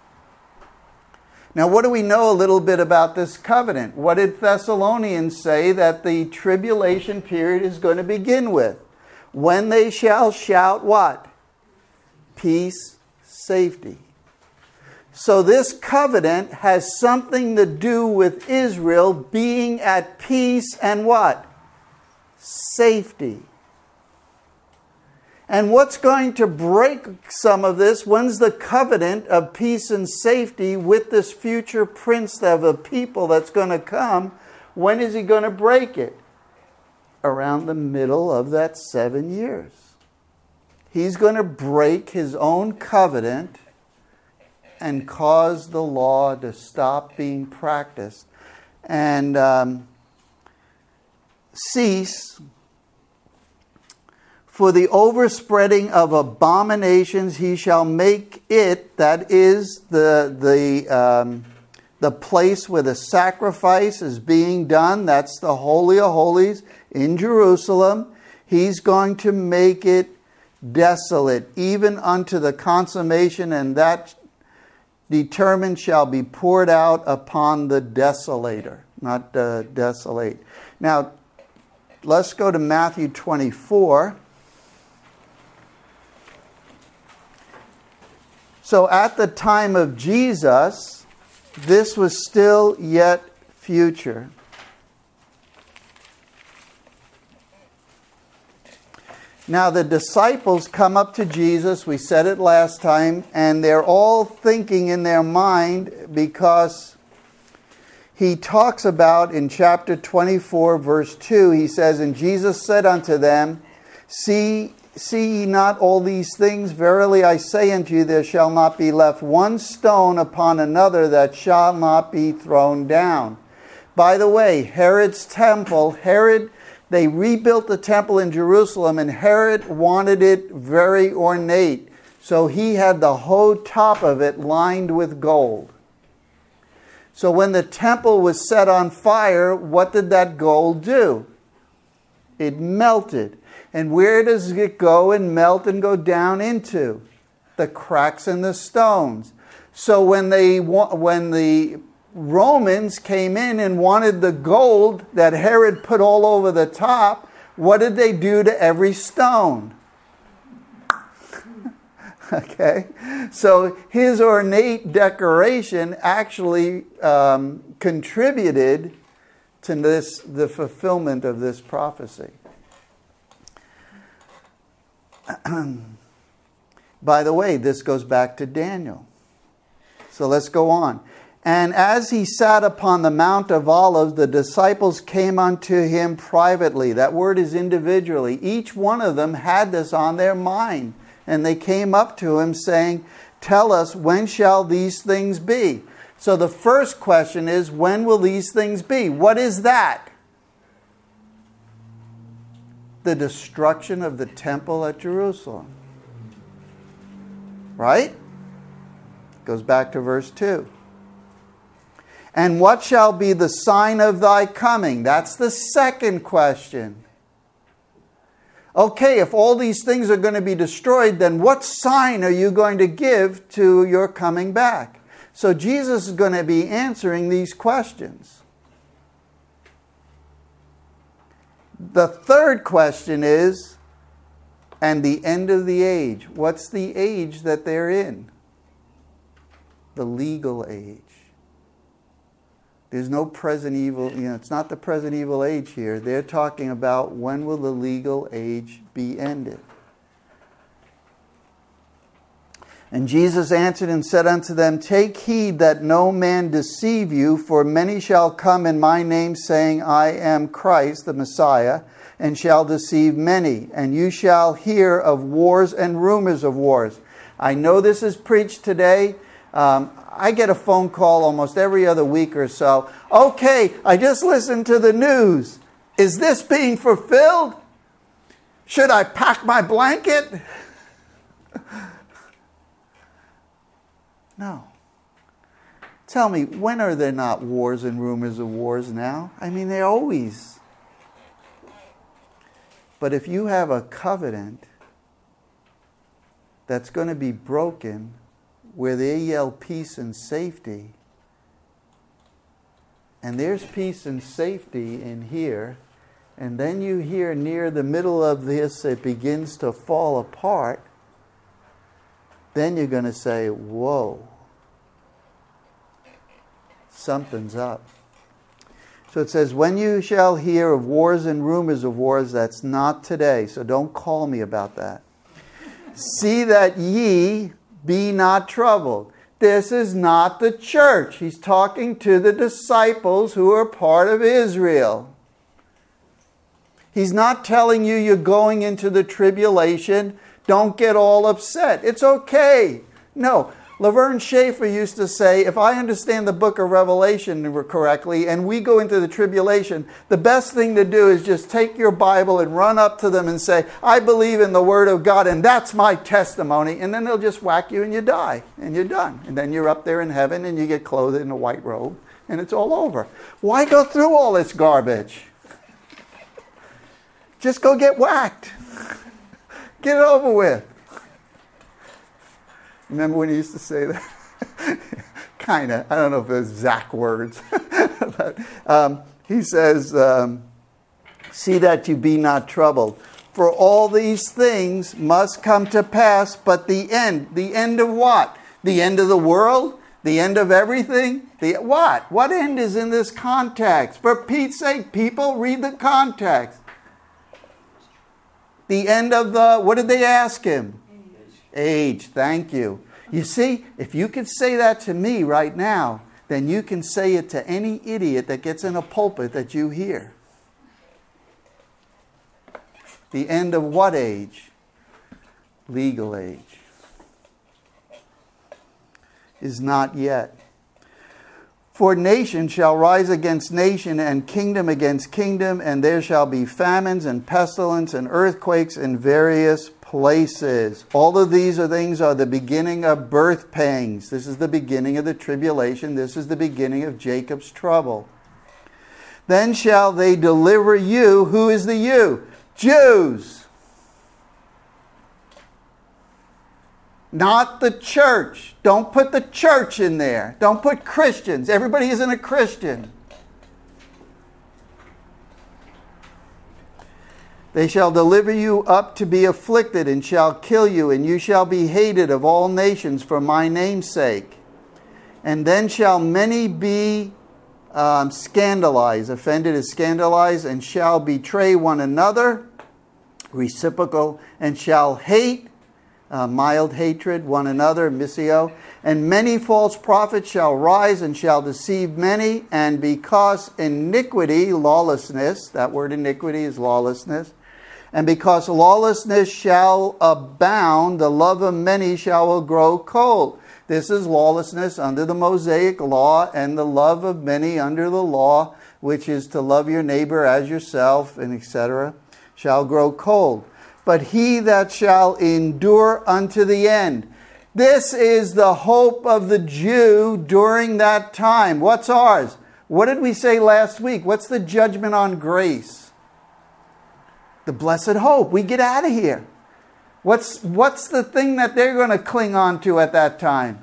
S1: Now, what do we know a little bit about this covenant? What did Thessalonians say that the tribulation period is going to begin with? When they shall shout what? Peace, safety. So this covenant has something to do with Israel being at peace and what? Safety. And what's going to break some of this? When's the covenant of peace and safety with this future prince of a people that's going to come? When is he going to break it? Around the middle of that 7 years. He's going to break his own covenant and cause the law to stop being practiced and cease. For the overspreading of abominations he shall make it, that is the place where the sacrifice is being done. That's the Holy of Holies in Jerusalem. He's going to make it desolate, even unto the consummation, and that determined shall be poured out upon the desolator, not desolate. Now, let's go to Matthew 24. So at the time of Jesus, this was still yet future. Now the disciples come up to Jesus, we said it last time, and they're all thinking in their mind because he talks about in chapter 24 verse 2, he says, and Jesus said unto them, See ye not all these things? Verily I say unto you, there shall not be left one stone upon another that shall not be thrown down. By the way, Herod's temple, they rebuilt the temple in Jerusalem, and Herod wanted it very ornate. So he had the whole top of it lined with gold. So when the temple was set on fire, what did that gold do? It melted. And where does it go and melt and go down into? The cracks in the stones. So when the Romans came in and wanted the gold that Herod put all over the top, what did they do to every stone? Okay, so his ornate decoration actually contributed to the fulfillment of this prophecy. By the way, this goes back to Daniel. So let's go on. And as he sat upon the Mount of Olives, the disciples came unto him privately. That word is individually. Each one of them had this on their mind. And they came up to him saying, "Tell us, when shall these things be?" So the first question is, when will these things be? What is that? The destruction of the temple at Jerusalem. Right? Goes back to verse 2. And what shall be the sign of thy coming? That's the second question. Okay, if all these things are going to be destroyed, then what sign are you going to give to your coming back? So Jesus is going to be answering these questions. The third question is, and the end of the age. What's the age that they're in? The legal age. There's no present evil, it's not the present evil age here. They're talking about when will the legal age be ended. And Jesus answered and said unto them, "Take heed that no man deceive you, for many shall come in my name, saying, I am Christ, the Messiah, and shall deceive many. And you shall hear of wars and rumors of wars." I know this is preached today. I get a phone call almost every other week or so. "Okay, I just listened to the news. Is this being fulfilled? Should I pack my blanket?" No. Tell me, when are there not wars and rumors of wars now? I mean, they're always. But if you have a covenant that's going to be broken, where they yell peace and safety, and there's peace and safety in here, and then you hear near the middle of this it begins to fall apart, then you're going to say, whoa, something's up. So it says, when you shall hear of wars and rumors of wars, that's not today, so don't call me about that. "See that ye be not troubled." This is not the church. He's talking to the disciples who are part of Israel. He's not telling you you're going into the tribulation. Don't get all upset. It's okay. No. Laverne Schaefer used to say, if I understand the book of Revelation correctly and we go into the tribulation, the best thing to do is just take your Bible and run up to them and say, "I believe in the Word of God and that's my testimony." And then they'll just whack you and you die and you're done. And then you're up there in heaven and you get clothed in a white robe and it's all over. Why go through all this garbage? Just go get whacked. Get it over with. Remember when he used to say that? Kind of. I don't know if it was exact words. But he says, "See that you be not troubled. For all these things must come to pass, but the end." The end of what? The end of the world? The end of everything? What? What end is in this context? For Pete's sake, people, read the context. The end of the, what did they ask him? Age. Thank you. You see, if you could say that to me right now, then you can say it to any idiot that gets in a pulpit that you hear. The end of what age? Legal age. Is not yet. "For nation shall rise against nation, and kingdom against kingdom, and there shall be famines and pestilence and earthquakes in various places." All of these things are the beginning of birth pangs. This is the beginning of the tribulation. This is the beginning of Jacob's trouble. "Then shall they deliver you." Who is the you? Jews. Not the church. Don't put the church in there. Don't put Christians. Everybody isn't a Christian. They shall deliver you up to be afflicted, and shall kill you, and you shall be hated of all nations for my name's sake. And then shall many be scandalized. Offended is scandalized, and shall betray one another, reciprocal, and shall hate, mild hatred, one another, misio. And many false prophets shall rise and shall deceive many, and because iniquity, lawlessness, that word iniquity is lawlessness, and because lawlessness shall abound, the love of many shall grow cold. This is lawlessness under the Mosaic law, and the love of many under the law, which is to love your neighbor as yourself, and etc., shall grow cold. But he that shall endure unto the end. This is the hope of the Jew during that time. What's ours? What did we say last week? What's the judgment on grace? The blessed hope. We get out of here. What's the thing that they're going to cling on to at that time?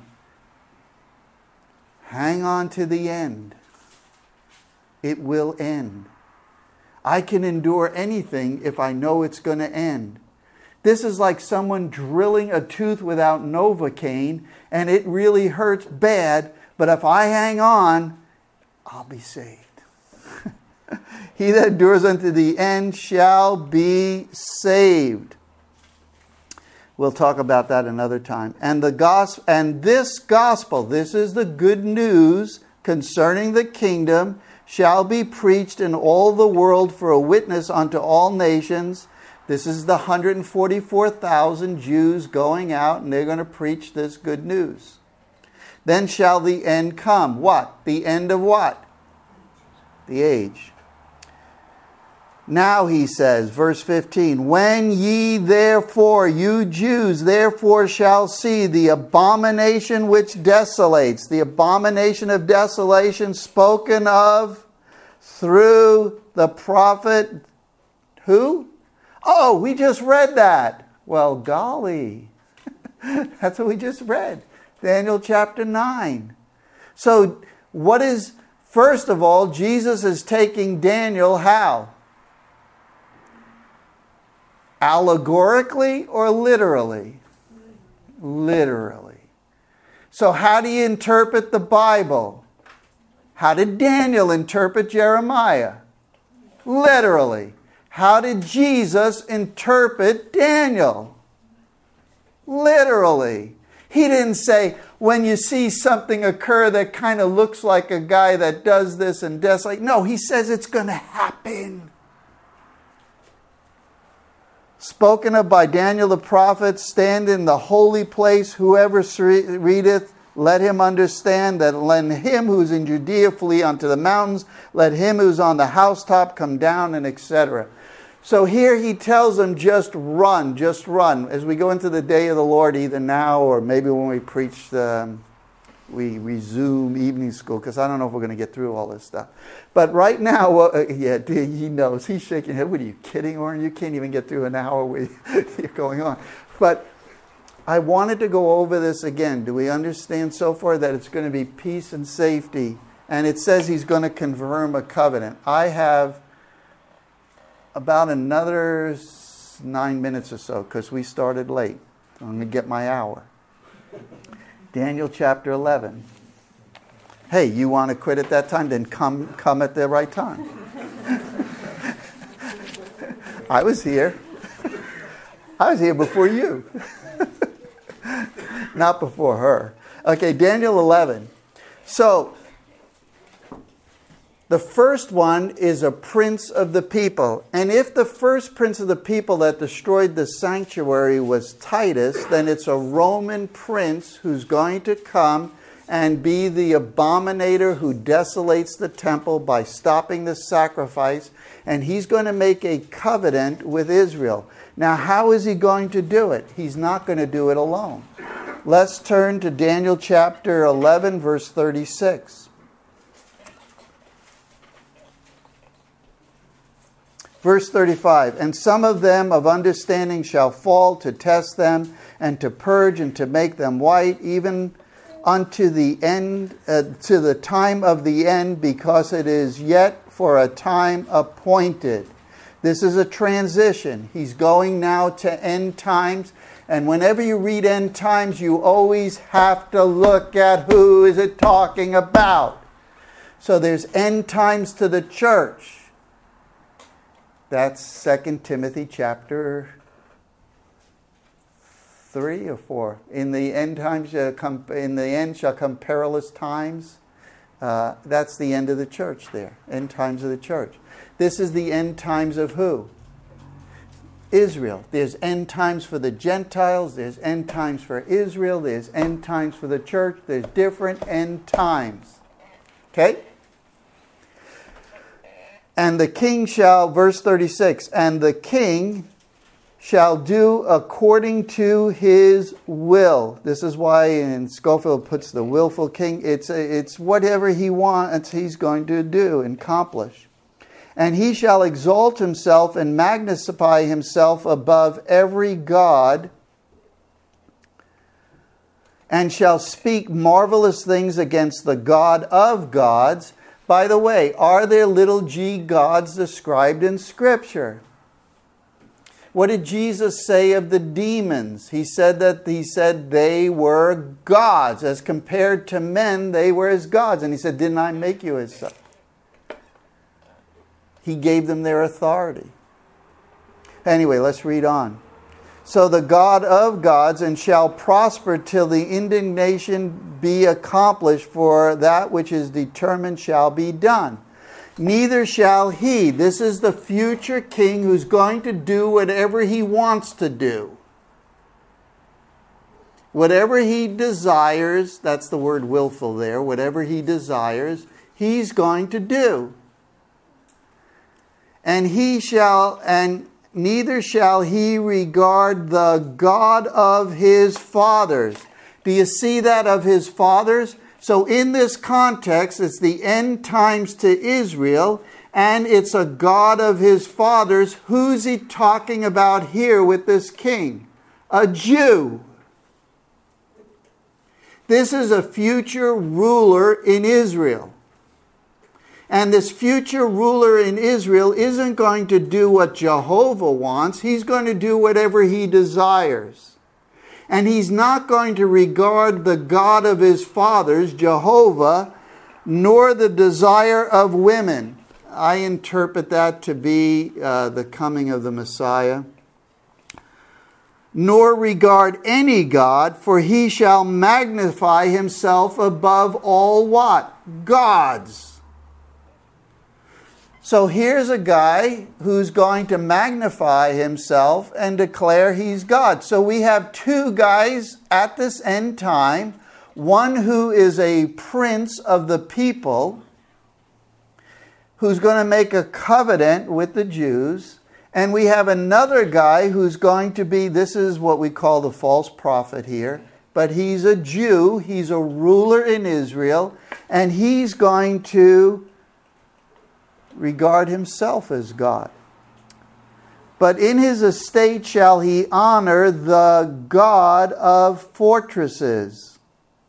S1: Hang on to the end. It will end. I can endure anything if I know it's going to end. This is like someone drilling a tooth without Novocaine, and it really hurts bad, but if I hang on, I'll be saved. He that endures unto the end shall be saved. We'll talk about that another time. And this gospel, this is the good news concerning the kingdom, shall be preached in all the world for a witness unto all nations. This is the 144,000 Jews going out, and they're going to preach this good news. Then shall the end come. What? The end of what? The age. Now he says, verse 15, when ye therefore, you Jews, therefore shall see the abomination which desolates, the abomination of desolation spoken of through the prophet, who? Oh, we just read that. Well, golly, that's what we just read. Daniel chapter 9. So what is, first of all, Jesus is taking Daniel how? Allegorically or literally? Literally. So how do you interpret the Bible? How did Daniel interpret Jeremiah? Literally. How did Jesus interpret Daniel? Literally. He didn't say, when you see something occur that kind of looks like a guy that does this and does like, no, he says it's going to happen. Spoken of by Daniel the prophet, stand in the holy place, whoever readeth, let him understand that let him who's in Judea flee unto the mountains, let him who's on the housetop come down, and etc. So here he tells them, just run. As we go into the day of the Lord, either now or maybe when we preach, we resume evening school, because I don't know if we're going to get through all this stuff. But right now, yeah, he knows. He's shaking his head. What are you kidding, Orrin? You can't even get through an hour with you're going on. But I wanted to go over this again. Do we understand so far that it's going to be peace and safety? And it says he's going to confirm a covenant. I have about another 9 minutes or so, because we started late. I'm going to get my hour. Daniel chapter 11. Hey, you want to quit at that time? Then come at the right time. I was here. I was here before you. Not before her. Okay, Daniel 11. So, the first one is a prince of the people. And if the first prince of the people that destroyed the sanctuary was Titus, then it's a Roman prince who's going to come and be the abominator who desolates the temple by stopping the sacrifice. And he's going to make a covenant with Israel. Now, how is he going to do it? He's not going to do it alone. Let's turn to Daniel chapter 11, verse 36. Verse 35, and some of them of understanding shall fall to test them, and to purge, and to make them white, even unto the end, to the time of the end, because it is yet for a time appointed. This is a transition. He's going now to end times. And whenever you read end times, you always have to look at who is it talking about. So there's end times to the church. That's 2 Timothy chapter 3 or 4. In the end times, in the end shall come perilous times. That's the end of the church there. End times of the church. This is the end times of who? Israel. There's end times for the Gentiles. There's end times for Israel. There's end times for the church. There's different end times. Okay? And the king shall, verse 36, and the king shall do according to his will. This is why in Scofield puts the willful king. It's whatever he wants, he's going to do and accomplish. And he shall exalt himself and magnify himself above every god, and shall speak marvelous things against the God of gods. By the way, are there little g gods described in Scripture? What did Jesus say of the demons? He said they were gods. As compared to men, they were as gods. And he said, didn't I make you as such? He gave them their authority. Anyway, let's read on. So the God of gods, and shall prosper till the indignation be accomplished, for that which is determined shall be done. Neither shall he. This is the future king who's going to do whatever he wants to do. Whatever he desires, that's the word willful there, whatever he desires, he's going to do. And neither shall he regard the God of his fathers. Do you see that, of his fathers? So in this context, it's the end times to Israel, and it's a God of his fathers. Who's he talking about here with this king? A Jew. This is a future ruler in Israel. And this future ruler in Israel isn't going to do what Jehovah wants. He's going to do whatever he desires. And he's not going to regard the God of his fathers, Jehovah, nor the desire of women. I interpret that to be the coming of the Messiah. Nor regard any God, for he shall magnify himself above all what? Gods. So here's a guy who's going to magnify himself and declare he's God. So we have two guys at this end time. One who is a prince of the people, who's going to make a covenant with the Jews. And we have another guy who's going to be, this is what we call the false prophet here, but he's a Jew, he's a ruler in Israel, and he's going to regard himself as God. But in his estate shall he honor the God of fortresses.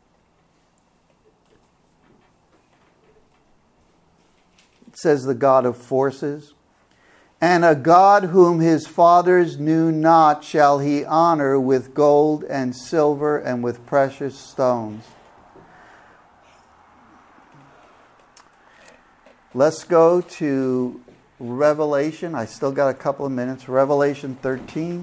S1: It says the God of forces. And a God whom his fathers knew not shall he honor with gold and silver and with precious stones. Let's go to Revelation. I still got a couple of minutes. Revelation 13.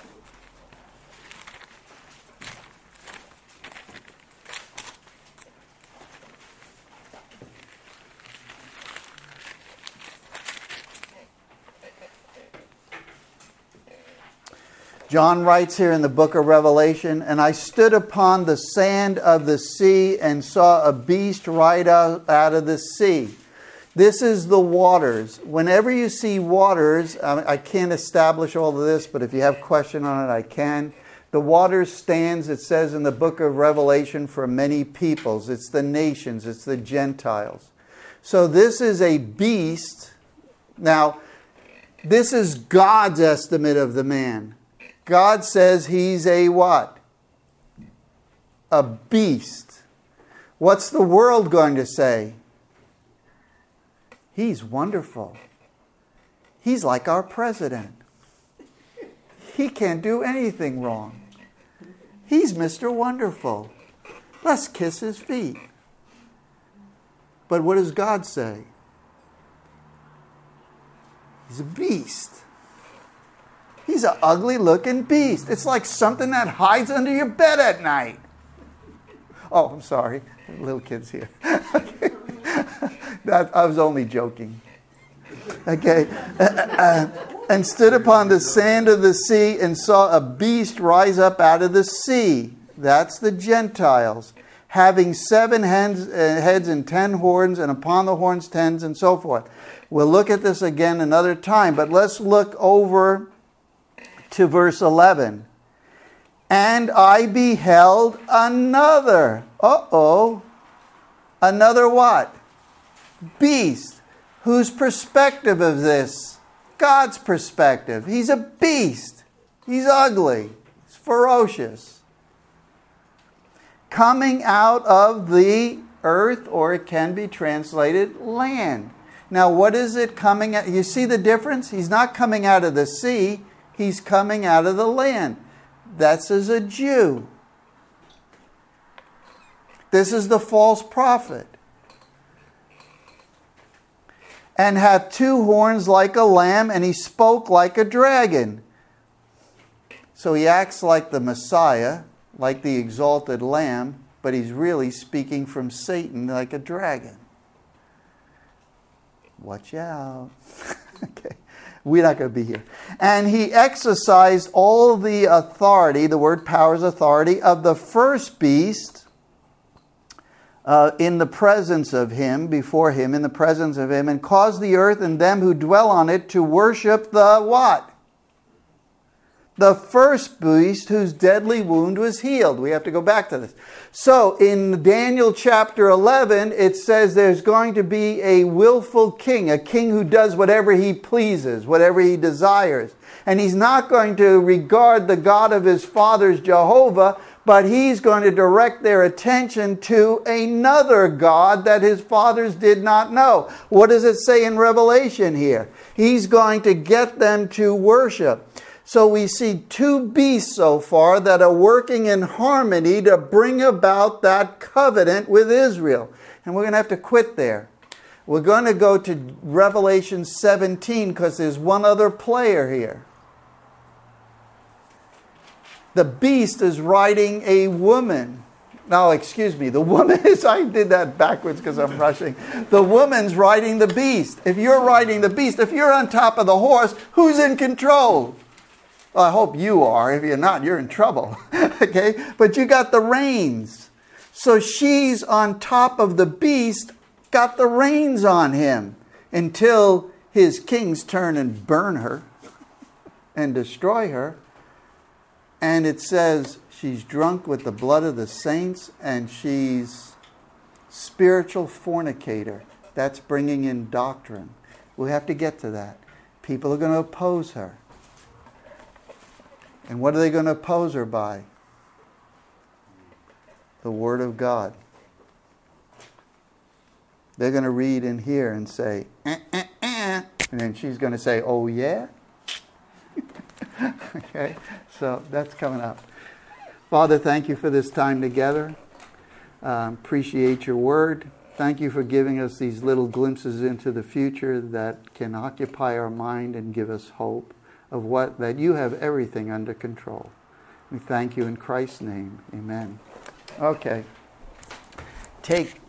S1: John writes here in the book of Revelation, and I stood upon the sand of the sea and saw a beast ride out of the sea. This is the waters. Whenever you see waters, I can't establish all of this, but if you have a question on it, I can. The waters stands, it says in the book of Revelation, for many peoples. It's the nations, it's the Gentiles. So this is a beast. Now, This is God's estimate of the man. God says he's a what? A beast. What's the world going to say? He's wonderful. He's like our president. He can't do anything wrong. He's Mr. Wonderful. Let's kiss his feet. But what does God say? He's a beast. He's an ugly looking beast. It's like something that hides under your bed at night. Oh, I'm sorry. Little kids here. I was only joking. Okay. And stood upon the sand of the sea and saw a beast rise up out of the sea. That's the Gentiles. Having 7 heads and 10 horns, and upon the horns 10, and so forth. We'll look at this again another time, but let's look over to verse 11. And I beheld another. Another what? Beast. Whose perspective of this? God's perspective. He's a beast. He's ugly. He's ferocious. Coming out of the earth, or it can be translated land. Now, what is it coming out? You see the difference? He's not coming out of the sea. He's coming out of the land. That's as a Jew. This is the false prophet. And hath 2 horns like a lamb, and he spoke like a dragon. So he acts like the Messiah, like the exalted lamb, but he's really speaking from Satan like a dragon. Watch out. Okay. We're not going to be here. And he exercised all the authority, the word power is authority, of the first beast in the presence of him, before him, in the presence of him, and caused the earth and them who dwell on it to worship the what? The first beast whose deadly wound was healed. We have to go back to this. So in Daniel chapter 11, it says there's going to be a willful king, a king who does whatever he pleases, whatever he desires. And he's not going to regard the God of his fathers, Jehovah, but he's going to direct their attention to another God that his fathers did not know. What does it say in Revelation here? He's going to get them to worship. So we see 2 beasts so far that are working in harmony to bring about that covenant with Israel. And we're going to have to quit there. We're going to go to Revelation 17 because there's one other player here. The beast is riding a woman. No, excuse me. The woman is, I did that backwards because I'm rushing. The woman's riding the beast. If you're riding the beast, if you're on top of the horse, who's in control? Well, I hope you are. If you're not, you're in trouble. Okay? But you got the reins. So she's on top of the beast, got the reins on him until his kings turn and burn her and destroy her. And it says she's drunk with the blood of the saints and she's spiritual fornicator. That's bringing in doctrine. We have to get to that. People are going to oppose her. And what are they going to oppose her by? The Word of God. They're going to read in here and say, and then she's going to say, oh yeah? Okay, so that's coming up. Father, thank you for this time together. Appreciate your Word. Thank you for giving us these little glimpses into the future that can occupy our mind and give us hope of that you have everything under control. We thank you in Christ's name. Amen. Okay. Take